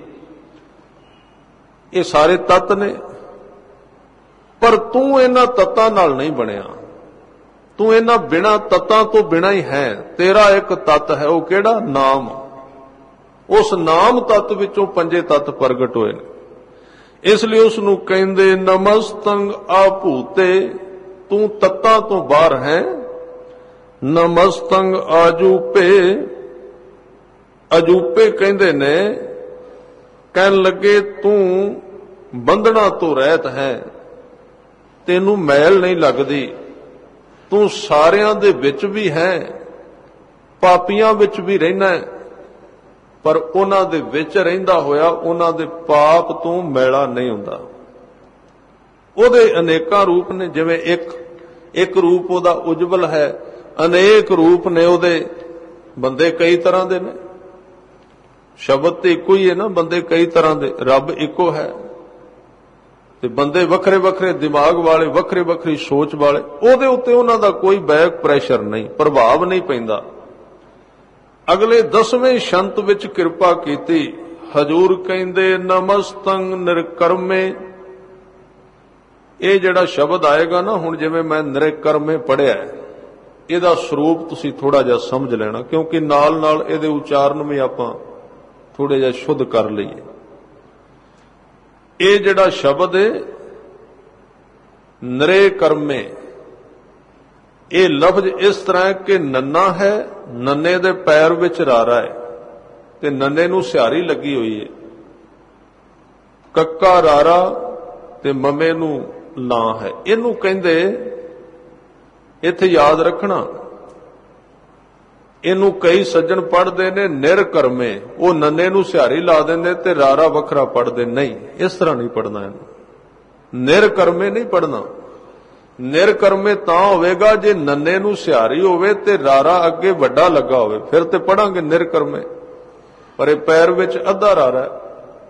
ਇਹ ਸਾਰੇ ਤੱਤ ਨੇ। ਪਰ ਤੂੰ ਇਹਨਾਂ ਤੱਤਾਂ ਨਾਲ ਨਹੀਂ ਬਣਿਆ, ਤੂੰ ਇਹਨਾਂ ਬਿਨਾਂ ਤੱਤਾਂ ਤੋਂ ਬਿਨਾਂ ਹੀ ਹੈ। ਤੇਰਾ ਇੱਕ ਤੱਤ ਹੈ, ਉਹ ਕਿਹੜਾ? ਨਾਮ। ਉਸ ਨਾਮ ਤੱਤ ਵਿੱਚੋਂ 5 ਤੱਤ ਪ੍ਰਗਟ ਹੋਏ ਨੇ। ਇਸ ਲਈ ਉਸ ਨੂੰ ਕਹਿੰਦੇ ਨਮਸਤੰ ਅਭੂਤੇ, ਤੂੰ ਤੱਤਾਂ ਤੋਂ ਬਾਹਰ ਹੈ। ਨਮਸਤੰ ਅਜੂਪੇ, ਅਜੂਪੇ ਕਹਿੰਦੇ ਨੇ, ਕਹਿਣ ਲੱਗੇ ਤੂੰ ਬੰਧਨਾਂ ਤੋਂ ਰਹਿਤ ਹੈ, ਤੈਨੂੰ ਮੈਲ ਨਹੀਂ ਲੱਗਦੀ, ਤੂੰ ਸਾਰਿਆਂ ਦੇ ਵਿੱਚ ਵੀ ਹੈ, ਪਾਪੀਆਂ ਵਿੱਚ ਵੀ ਰਹਿਣਾ, ਪਰ ਉਹਨਾਂ ਦੇ ਵਿੱਚ ਰਹਿੰਦਾ ਹੋਇਆ ਉਹਨਾਂ ਦੇ ਪਾਪ ਤੋਂ ਮੈਲਾ ਨਹੀਂ ਹੁੰਦਾ। ਉਹਦੇ ਅਨੇਕਾਂ ਰੂਪ ਨੇ। ਜਿਵੇਂ ਇੱਕ ਰੂਪ ਉਹਦਾ ਉਜਵਲ ਹੈ, ਅਨੇਕ ਰੂਪ ਨੇ ਉਹਦੇ। ਬੰਦੇ ਕਈ ਤਰ੍ਹਾਂ ਦੇ ਨੇ, ਸ਼ਬਦ ਤੇ ਇੱਕੋ ਹੀ ਹੈ ਨਾ, ਬੰਦੇ ਕਈ ਤਰ੍ਹਾਂ ਦੇ, ਰੱਬ ਇੱਕੋ ਹੈ। ਤੇ ਬੰਦੇ ਵੱਖਰੇ ਵੱਖਰੇ ਦਿਮਾਗ ਵਾਲੇ, ਵੱਖਰੇ ਵੱਖਰੀ ਸੋਚ ਵਾਲੇ। ਉਹਦੇ ਉੱਤੇ ਉਹਨਾਂ ਦਾ ਕੋਈ ਬੈਕ ਪ੍ਰੈਸ਼ਰ ਨਹੀਂ, ਪ੍ਰਭਾਵ ਨਹੀਂ ਪੈਂਦਾ। ਅਗਲੇ 10ਵੇਂ ਸ਼ੰਤ ਵਿੱਚ ਕਿਰਪਾ ਕੀਤੀ। ਹਜੂਰ ਕਹਿੰਦੇ ਨਮਸਤੰ ਨਿਰਕਰਮੇ। ਇਹ ਜਿਹੜਾ ਸ਼ਬਦ ਆਏਗਾ ਨਾ ਹੁਣ, ਜਿਵੇਂ ਮੈਂ ਨਿਰਕਰਮੇ ਪੜ੍ਹਿਆ, ਇਹਦਾ ਸਰੂਪ ਤੁਸੀਂ ਥੋੜਾ ਜਿਹਾ ਸਮਝ ਲੈਣਾ, ਕਿਉਂਕਿ ਨਾਲ ਨਾਲ ਇਹਦੇ ਉਚਾਰਨ ਵੀ ਆਪਾਂ ਥੋੜੇ ਜਿਹਾ ਸ਼ੁੱਧ ਕਰ ਲਈਏ। ਇਹ ਜਿਹੜਾ ਸ਼ਬਦ ਹੈ ਨਰੇ ਕਰਮੇ, ਇਹ ਲਫ਼ਜ਼ ਇਸ ਤਰ੍ਹਾਂ ਹੈ ਕਿ ਨੰਨਾ ਹੈ, ਨੰਨੇ ਦੇ ਪੈਰ ਵਿੱਚ ਰਾਰਾ ਹੈ ਤੇ ਨੰਨੇ ਨੂੰ ਸਿਹਾਰੀ ਲੱਗੀ ਹੋਈ ਹੈ। ਕੱਕਾ ਰਾਰਾ ਤੇ ਮਮੇ ਨੂੰ ਲਾਂ ਹੈ। ਇਹਨੂੰ ਕਹਿੰਦੇ, ਇੱਥੇ ਯਾਦ ਰੱਖਣਾ, ਇਹਨੂੰ ਕਈ ਸੱਜਣ ਪੜ੍ਹਦੇ ਨੇ ਨਿਰਕਰਮੇ। ਉਹ ਨੰਨੇ ਨੂੰ ਸਿਹਾਰੀ ਲਾ ਦਿੰਦੇ ਤੇ ਰਾਰਾ ਵੱਖਰਾ ਪੜ੍ਹਦੇ। ਨਹੀਂ, ਇਸ ਤਰ੍ਹਾਂ ਨਹੀਂ ਪੜ੍ਹਨਾ ਇਹਨੂੰ। ਨਿਰਕਰਮੇ ਨਹੀਂ ਪੜ੍ਹਨਾ। ਨਿਰਕਰਮੇ ਤਾਂ ਹੋਵੇਗਾ ਜੇ ਨੰਨੇ ਨੂੰ ਸਿਹਾਰੀ ਹੋਵੇ ਤੇ ਰਾਰਾ ਅੱਗੇ ਵੱਡਾ ਲੱਗਾ ਹੋਵੇ, ਫਿਰ ਤੇ ਪੜਾਂਗੇ ਨਿਰਕਰਮੇ। ਪਰ ਇਹ ਪੈਰ ਵਿੱਚ ਅੱਧਾ ਰਾਰਾ ਹੈ।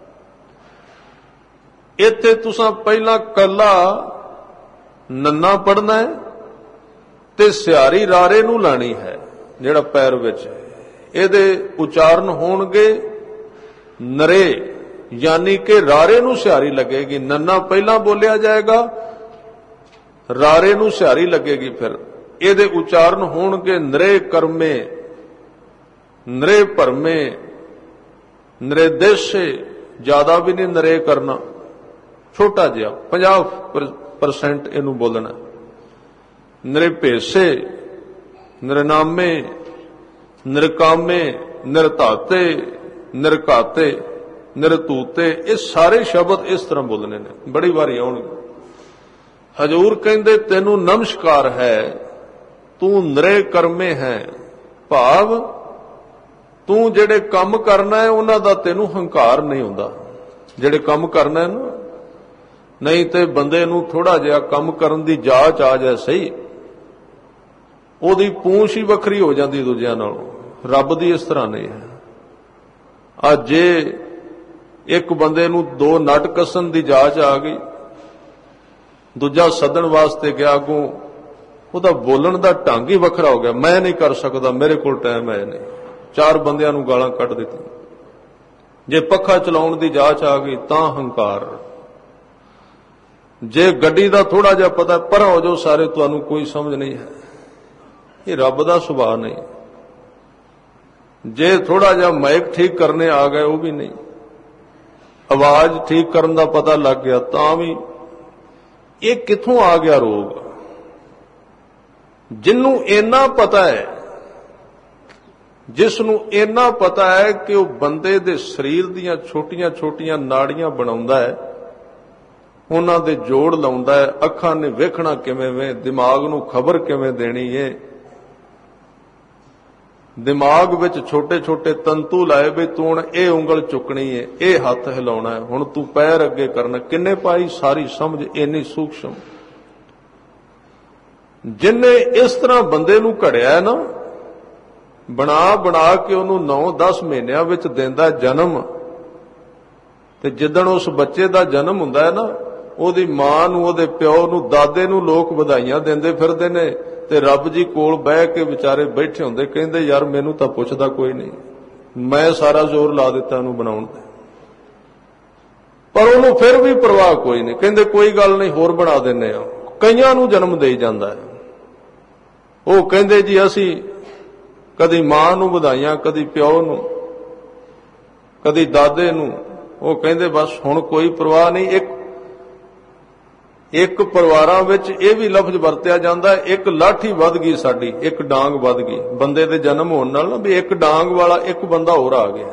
ਇੱਥੇ ਤੁਸੀਂ ਪਹਿਲਾਂ ਕੱਲਾ ਨੰਨਾ ਪੜ੍ਹਨਾ ਹੈ ਤੇ ਸਿਹਾਰੀ ਰਾਰੇ ਨੂੰ ਲਾਣੀ ਹੈ, ਜਿਹੜਾ ਪੈਰ ਵਿੱਚ ਹੈ। ਇਹਦੇ ਉਚਾਰਨ ਹੋਣਗੇ ਨਰੇ, ਯਾਨੀ ਕਿ ਰਾਰੇ ਨੂੰ ਸਿਹਾਰੀ ਲੱਗੇਗੀ। ਨੰਨਾ ਪਹਿਲਾਂ ਬੋਲਿਆ ਜਾਏਗਾ, ਰਾਰੇ ਨੂੰ ਸਿਹਾਰੀ ਲੱਗੇਗੀ। ਫਿਰ ਇਹਦੇ ਉਚਾਰਨ ਹੋਣਗੇ ਨਰੇ ਕਰਮੇ, ਨਰੇ ਭਰਮੇ, ਨਿਰਦੇਸ਼ੇ। ਜ਼ਿਆਦਾ ਵੀ ਨਹੀਂ ਨਰੇ ਕਰਨਾ, ਛੋਟਾ ਜਿਹਾ 50% ਇਹਨੂੰ ਬੋਲਣਾ। ਨਿਰਭੇਸੇ, ਨਿਰਨਾਮੇ, ਨਿਰਕਾਮੇ, ਨਿਰਧਾਤੇ, ਨਿਰਘਾਤੇ, ਨਿਰਤੂਤੇ। ਇਹ ਸਾਰੇ ਸ਼ਬਦ ਇਸ ਤਰ੍ਹਾਂ ਬੋਲਣੇ ਨੇ, ਬੜੀ ਵਾਰੀ ਆਉਣਗੇ। ਹਜੂਰ ਕਹਿੰਦੇ ਤੈਨੂੰ ਨਮਸਕਾਰ ਹੈ, ਤੂੰ ਨਿਰੇ ਕਰਮੇ ਹੈ। ਭਾਵ ਤੂੰ ਜਿਹੜੇ ਕੰਮ ਕਰਨਾ ਹੈ ਉਹਨਾਂ ਦਾ ਤੈਨੂੰ ਹੰਕਾਰ ਨਹੀਂ ਹੁੰਦਾ। ਜਿਹੜੇ ਕੰਮ ਕਰਨਾ ਹੈ ਨਾ, ਨਹੀਂ ਤੇ ਬੰਦੇ ਨੂੰ ਥੋੜਾ ਜਿਹਾ ਕੰਮ ਕਰਨ ਦੀ ਜਾਚ ਆ ਜਾਏ ਸਹੀ, ਉਹਦੀ ਪੂੰਛ ਹੀ ਵੱਖਰੀ ਹੋ ਜਾਂਦੀ ਦੂਜਿਆਂ ਨਾਲੋਂ। ਰੱਬ ਦੀ ਇਸ ਤਰ੍ਹਾਂ ਨਹੀਂ ਹੈ। ਅੱਜ ਜੇ ਇੱਕ ਬੰਦੇ ਨੂੰ 2 ਨਟ ਕੱਸਣ ਦੀ ਜਾਚ ਆ ਗਈ, ਦੂਜਾ ਸੱਦਣ ਵਾਸਤੇ ਗਿਆ, ਅੱਗੋਂ ਉਹਦਾ ਬੋਲਣ ਦਾ ਢੰਗ ਹੀ ਵੱਖਰਾ ਹੋ ਗਿਆ। ਮੈਂ ਨਹੀਂ ਕਰ ਸਕਦਾ, ਮੇਰੇ ਕੋਲ ਟਾਈਮ ਹੈ ਨਹੀਂ। 4 ਬੰਦਿਆਂ ਨੂੰ ਗਾਲਾਂ ਕੱਢ ਦਿੱਤੀਆਂ। ਜੇ ਪੱਖਾ ਚਲਾਉਣ ਦੀ ਜਾਚ ਆ ਗਈ ਤਾਂ ਹੰਕਾਰ। ਜੇ ਗੱਡੀ ਦਾ ਥੋੜਾ ਜਿਹਾ ਪਤਾ, ਪਰਾਂ ਹੋ ਜਾਓ ਸਾਰੇ, ਤੁਹਾਨੂੰ ਕੋਈ ਸਮਝ ਨਹੀਂ ਹੈ। ਇਹ ਰੱਬ ਦਾ ਸੁਭਾਅ ਨਹੀਂ। ਜੇ ਥੋੜਾ ਜਿਹਾ ਮਾਈਕ ਠੀਕ ਕਰਨੇ ਆ ਗਏ, ਉਹ ਵੀ ਨਹੀਂ। ਆਵਾਜ਼ ਠੀਕ ਕਰਨ ਦਾ ਪਤਾ ਲੱਗ ਗਿਆ ਤਾਂ ਵੀ। ਇਹ ਕਿੱਥੋਂ ਆ ਗਿਆ ਰੋਗ? ਜਿਹਨੂੰ ਇੰਨਾ ਪਤਾ ਹੈ, ਜਿਸ ਨੂੰ ਇੰਨਾ ਪਤਾ ਹੈ ਕਿ ਉਹ ਬੰਦੇ ਦੇ ਸਰੀਰ ਦੀਆਂ ਛੋਟੀਆਂ ਛੋਟੀਆਂ ਨਾੜੀਆਂ ਬਣਾਉਂਦਾ ਹੈ, ਉਹਨਾਂ ਦੇ ਜੋੜ ਲਾਉਂਦਾ ਹੈ, ਅੱਖਾਂ ਨੇ ਵੇਖਣਾ ਕਿਵੇਂ ਵੇ, ਦਿਮਾਗ ਨੂੰ ਖਬਰ ਕਿਵੇਂ ਦੇਣੀ ਹੈ, ਦਿਮਾਗ ਵਿੱਚ ਛੋਟੇ ਛੋਟੇ ਤੰਤੂ ਲਾਏ ਵੀ ਤੂੰ ਹੁਣ ਇਹ ਉਂਗਲ ਚੁੱਕਣੀ ਹੈ, ਇਹ ਹੱਥ ਹਿਲਾਉਣਾ ਹੈ, ਹੁਣ ਤੂੰ ਪੈਰ ਅੱਗੇ ਕਰਨਾ। ਕਿੰਨੇ ਪਾਈ ਸਾਰੀ ਸਮਝ ਇੰਨੀ ਸੂਖਸ਼ਮ। ਜਿੰਨੇ ਇਸ ਤਰ੍ਹਾਂ ਬੰਦੇ ਨੂੰ ਘੜਿਆ ਨਾ, ਬਣਾ ਬਣਾ ਕੇ ਉਹਨੂੰ 9-10 ਮਹੀਨਿਆਂ ਵਿੱਚ ਦਿੰਦਾ ਜਨਮ। ਤੇ ਜਿੱਦਣ ਉਸ ਬੱਚੇ ਦਾ ਜਨਮ ਹੁੰਦਾ ਹੈ ਨਾ, ਉਹਦੀ ਮਾਂ ਨੂੰ, ਉਹਦੇ ਪਿਓ ਨੂੰ, ਦਾਦੇ ਨੂੰ ਲੋਕ ਵਧਾਈਆਂ ਦਿੰਦੇ ਫਿਰਦੇ ਨੇ, ਤੇ ਰੱਬ ਜੀ ਕੋਲ ਬਹਿ ਕੇ ਵਿਚਾਰੇ ਬੈਠੇ ਹੁੰਦੇ, ਕਹਿੰਦੇ ਯਾਰ ਮੈਨੂੰ ਤਾਂ ਪੁੱਛਦਾ ਕੋਈ ਨਹੀਂ, ਮੈਂ ਸਾਰਾ ਜ਼ੋਰ ਲਾ ਦਿੱਤਾ ਇਹਨੂੰ ਬਣਾਉਣ ਤੇ। ਪਰ ਉਹਨੂੰ ਫਿਰ ਵੀ ਪਰਵਾਹ ਕੋਈ ਨਹੀਂ, ਕਹਿੰਦੇ ਕੋਈ ਗੱਲ ਨਹੀਂ, ਹੋਰ ਬਣਾ ਦਿੰਨੇ ਆ। ਕਈਆਂ ਨੂੰ ਜਨਮ ਦੇਈ ਜਾਂਦਾ ਹੈ। ਉਹ ਕਹਿੰਦੇ ਜੀ ਅਸੀਂ ਕਦੀ ਮਾਂ ਨੂੰ ਵਧਾਈਆਂ, ਕਦੀ ਪਿਓ ਨੂੰ, ਕਦੀ ਦਾਦੇ ਨੂੰ। ਉਹ ਕਹਿੰਦੇ ਬਸ ਹੁਣ ਕੋਈ ਪਰਵਾਹ ਨਹੀਂ। ਇੱਕ ਪਰਿਵਾਰਾਂ ਵਿੱਚ ਇਹ ਵੀ ਲਫ਼ਜ਼ ਵਰਤਿਆ ਜਾਂਦਾ, ਇੱਕ ਲਾਠੀ ਵੱਧ ਗਈ ਸਾਡੀ, ਇੱਕ ਡਾਂਗ ਵੱਧ ਗਈ। ਬੰਦੇ ਦੇ ਜਨਮ ਹੋਣ ਨਾਲ ਨਾ ਵੀ ਇੱਕ ਡਾਂਗ ਵਾਲਾ ਇੱਕ ਬੰਦਾ ਹੋਰ ਆ ਗਿਆ।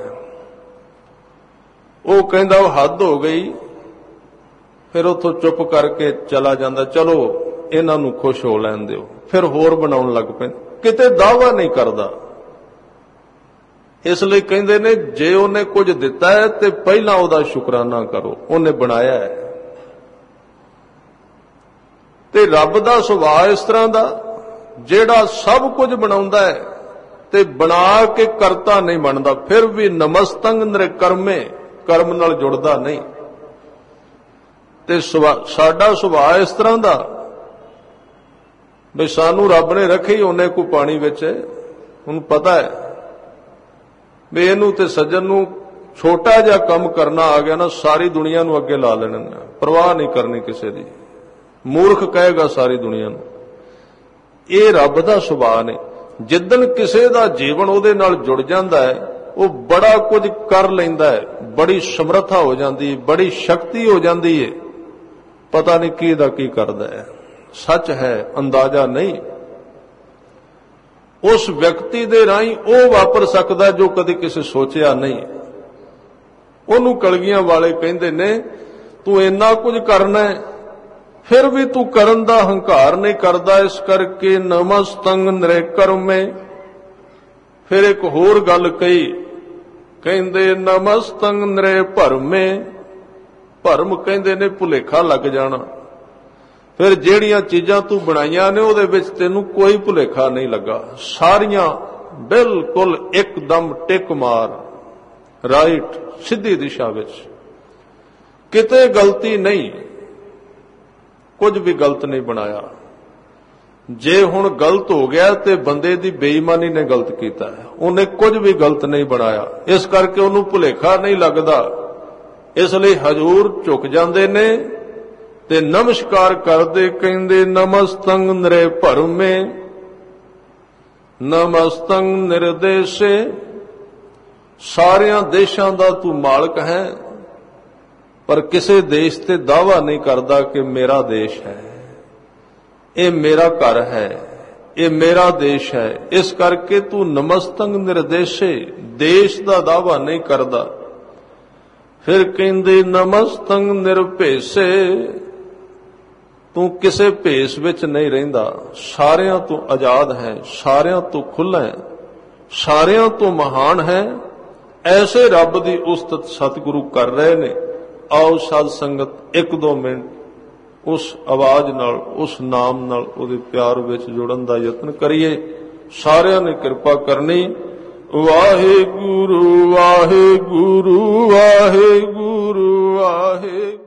ਉਹ ਕਹਿੰਦਾ ਉਹ ਹੱਦ ਹੋ ਗਈ, ਫਿਰ ਉੱਥੋਂ ਚੁੱਪ ਕਰਕੇ ਚਲਾ ਜਾਂਦਾ। ਚਲੋ ਇਹਨਾਂ ਨੂੰ ਖੁਸ਼ ਹੋ ਲੈਣ ਦਿਓ, ਫਿਰ ਹੋਰ ਬਣਾਉਣ ਲੱਗ ਪੈਂਦੇ। ਕਿਤੇ ਦਾਅਵਾ ਨਹੀਂ ਕਰਦਾ। ਇਸ ਲਈ ਕਹਿੰਦੇ ਨੇ ਜੇ ਉਹਨੇ ਕੁਝ ਦਿੱਤਾ ਹੈ ਤੇ ਪਹਿਲਾਂ ਉਹਦਾ ਸ਼ੁਕਰਾਨਾ ਕਰੋ, ਉਹਨੇ ਬਣਾਇਆ ਹੈ। ਤੇ ਰੱਬ ਦਾ ਸੁਭਾਅ ਇਸ ਤਰ੍ਹਾਂ ਦਾ ਜਿਹੜਾ ਸਭ ਕੁਝ ਬਣਾਉਂਦਾ ਹੈ ਤੇ ਬਣਾ ਕੇ ਕਰਤਾ ਨਹੀਂ ਬਣਦਾ, ਫਿਰ ਵੀ ਨਮਸਤੰ ਨਿਰਕਰਮੇ, ਕਰਮ ਨਾਲ ਜੁੜਦਾ ਨਹੀਂ। ਤੇ ਸਾਡਾ ਸੁਭਾਅ ਇਸ ਤਰ੍ਹਾਂ ਦਾ ਵੀ ਸਾਨੂੰ ਰੱਬ ਨੇ ਰੱਖੇ ਹੀ ਉਹਨੇ ਕੋ ਪਾਣੀ ਵਿੱਚ, ਉਹਨੂੰ ਪਤਾ ਹੈ ਵੀ ਇਹਨੂੰ ਤੇ ਸੱਜਣ ਨੂੰ ਛੋਟਾ ਜਿਹਾ ਕੰਮ ਕਰਨਾ ਆ ਗਿਆ ਨਾ, ਸਾਰੀ ਦੁਨੀਆ ਨੂੰ ਅੱਗੇ ਲਾ ਲੈਣਾ, ਪਰਵਾਹ ਨਹੀਂ ਕਰਨੀ ਕਿਸੇ ਦੀ, ਮੂਰਖ ਕਹੇਗਾ ਸਾਰੀ ਦੁਨੀਆ ਨੂੰ। ਇਹ ਰੱਬ ਦਾ ਸੁਭਾਅ ਨੇ। ਜਿੱਦਣ ਕਿਸੇ ਦਾ ਜੀਵਨ ਉਹਦੇ ਨਾਲ ਜੁੜ ਜਾਂਦਾ ਹੈ, ਉਹ ਬੜਾ ਕੁਝ ਕਰ ਲੈਂਦਾ ਹੈ, ਬੜੀ ਸਮਰੱਥਾ ਹੋ ਜਾਂਦੀ ਹੈ, ਬੜੀ ਸ਼ਕਤੀ ਹੋ ਜਾਂਦੀ ਹੈ, ਪਤਾ ਨਹੀਂ ਕੀ ਦਾ ਕੀ ਕਰਦਾ ਹੈ, ਸੱਚ ਹੈ, ਅੰਦਾਜ਼ਾ ਨਹੀਂ। ਉਸ ਵਿਅਕਤੀ ਦੇ ਰਾਹੀਂ ਉਹ ਵਾਪਰ ਸਕਦਾ ਜੋ ਕਦੇ ਕਿਸੇ ਸੋਚਿਆ ਨਹੀਂ। ਉਹਨੂੰ ਕਲਗੀਆਂ ਵਾਲੇ ਕਹਿੰਦੇ ਨੇ, ਤੂੰ ਇੰਨਾ ਕੁਝ ਕਰਨਾ ਹੈ, ਫਿਰ ਵੀ ਤੂੰ ਕਰਨ ਦਾ ਹੰਕਾਰ ਨਹੀਂ ਕਰਦਾ, ਇਸ ਕਰਕੇ ਨਮਸਤੰ ਨਿਰਕਰਮੇ। ਫਿਰ ਇੱਕ ਹੋਰ ਗੱਲ ਕਹੀ, ਕਹਿੰਦੇ ਨਮਸਤੰ ਨਿਰਭਰਮੇ। ਭਰਮ ਕਹਿੰਦੇ ਨੇ ਭੁਲੇਖਾ ਲੱਗ ਜਾਣਾ। ਫਿਰ ਜਿਹੜੀਆਂ ਚੀਜ਼ਾਂ ਤੂੰ ਬਣਾਈਆਂ ਨੇ ਉਹਦੇ ਵਿੱਚ ਤੈਨੂੰ ਕੋਈ ਭੁਲੇਖਾ ਨਹੀਂ ਲੱਗਾ, ਸਾਰੀਆਂ ਬਿਲਕੁਲ ਇੱਕਦਮ ਟਿਕ ਮਾਰ, ਰਾਈਟ, ਸਿੱਧੀ ਦਿਸ਼ਾ ਵਿੱਚ, ਕਿਤੇ ਗਲਤੀ ਨਹੀਂ, ਕੁਝ ਵੀ ਗਲਤ ਨਹੀਂ ਬਣਾਇਆ। ਜੇ ਹੁਣ ਗਲਤ ਹੋ ਗਿਆ ਤੇ ਬੰਦੇ ਦੀ ਬੇਈਮਾਨੀ ਨੇ ਗਲਤ ਕੀਤਾ ਹੈ, ਉਹਨੇ ਕੁਝ ਵੀ ਗਲਤ ਨਹੀਂ ਬਣਾਇਆ, ਇਸ ਕਰਕੇ ਉਹਨੂੰ ਭੁਲੇਖਾ ਨਹੀਂ ਲੱਗਦਾ। ਇਸ ਲਈ ਹਜ਼ੂਰ ਝੁਕ ਜਾਂਦੇ ਨੇ ਤੇ ਨਮਸਕਾਰ ਕਰਦੇ, ਕਹਿੰਦੇ ਨਮਸਤੰ ਨਿਰਭਰਮੇ ਨਮਸਤੰ ਨਿਰਦੇਸ਼ੇ। ਸਾਰਿਆਂ ਦੇਸ਼ਾਂ ਦਾ ਤੂੰ ਮਾਲਕ ਹੈ, ਪਰ ਕਿਸੇ ਦੇਸ਼ ਤੇ ਦਾਅਵਾ ਨਹੀਂ ਕਰਦਾ ਕਿ ਮੇਰਾ ਦੇਸ਼ ਹੈ, ਇਹ ਮੇਰਾ ਘਰ ਹੈ, ਇਹ ਮੇਰਾ ਦੇਸ਼ ਹੈ। ਇਸ ਕਰਕੇ ਤੂੰ ਨਮਸਤੰ ਨਿਰਦੇਸ਼ੇ, ਦੇਸ਼ ਦਾ ਦਾਅਵਾ ਨਹੀਂ ਕਰਦਾ। ਫਿਰ ਕਹਿੰਦੇ ਨਮਸਤੰ ਨਿਰਭੇਸੇ, ਤੂੰ ਕਿਸੇ ਭੇਸ ਵਿੱਚ ਨਹੀਂ ਰਹਿੰਦਾ, ਸਾਰਿਆਂ ਤੋਂ ਆਜ਼ਾਦ ਹੈ, ਸਾਰਿਆਂ ਤੋਂ ਖੁੱਲ੍ਹਾ ਹੈ, ਸਾਰਿਆਂ ਤੋਂ ਮਹਾਨ ਹੈ। ਐਸੇ ਰੱਬ ਦੀ ਉਸਤਤ ਸਤਿਗੁਰੂ ਕਰ ਰਹੇ ਨੇ। ਆਓ ਸਾਧ ਸੰਗਤ 1-2 ਮਿੰਟ ਉਸ ਆਵਾਜ਼ ਨਾਲ, ਉਸ ਨਾਮ ਨਾਲ, ਉਹਦੇ ਪਿਆਰ ਵਿੱਚ ਜੁੜਨ ਦਾ ਯਤਨ ਕਰੀਏ। ਸਾਰਿਆਂ ਨੇ ਕਿਰਪਾ ਕਰਨੀ। ਵਾਹਿਗੁਰੂ ਵਾਹਿਗੁਰੂ ਵਾਹਿਗੁਰੂ ਵਾਹਿਗੁਰੂ।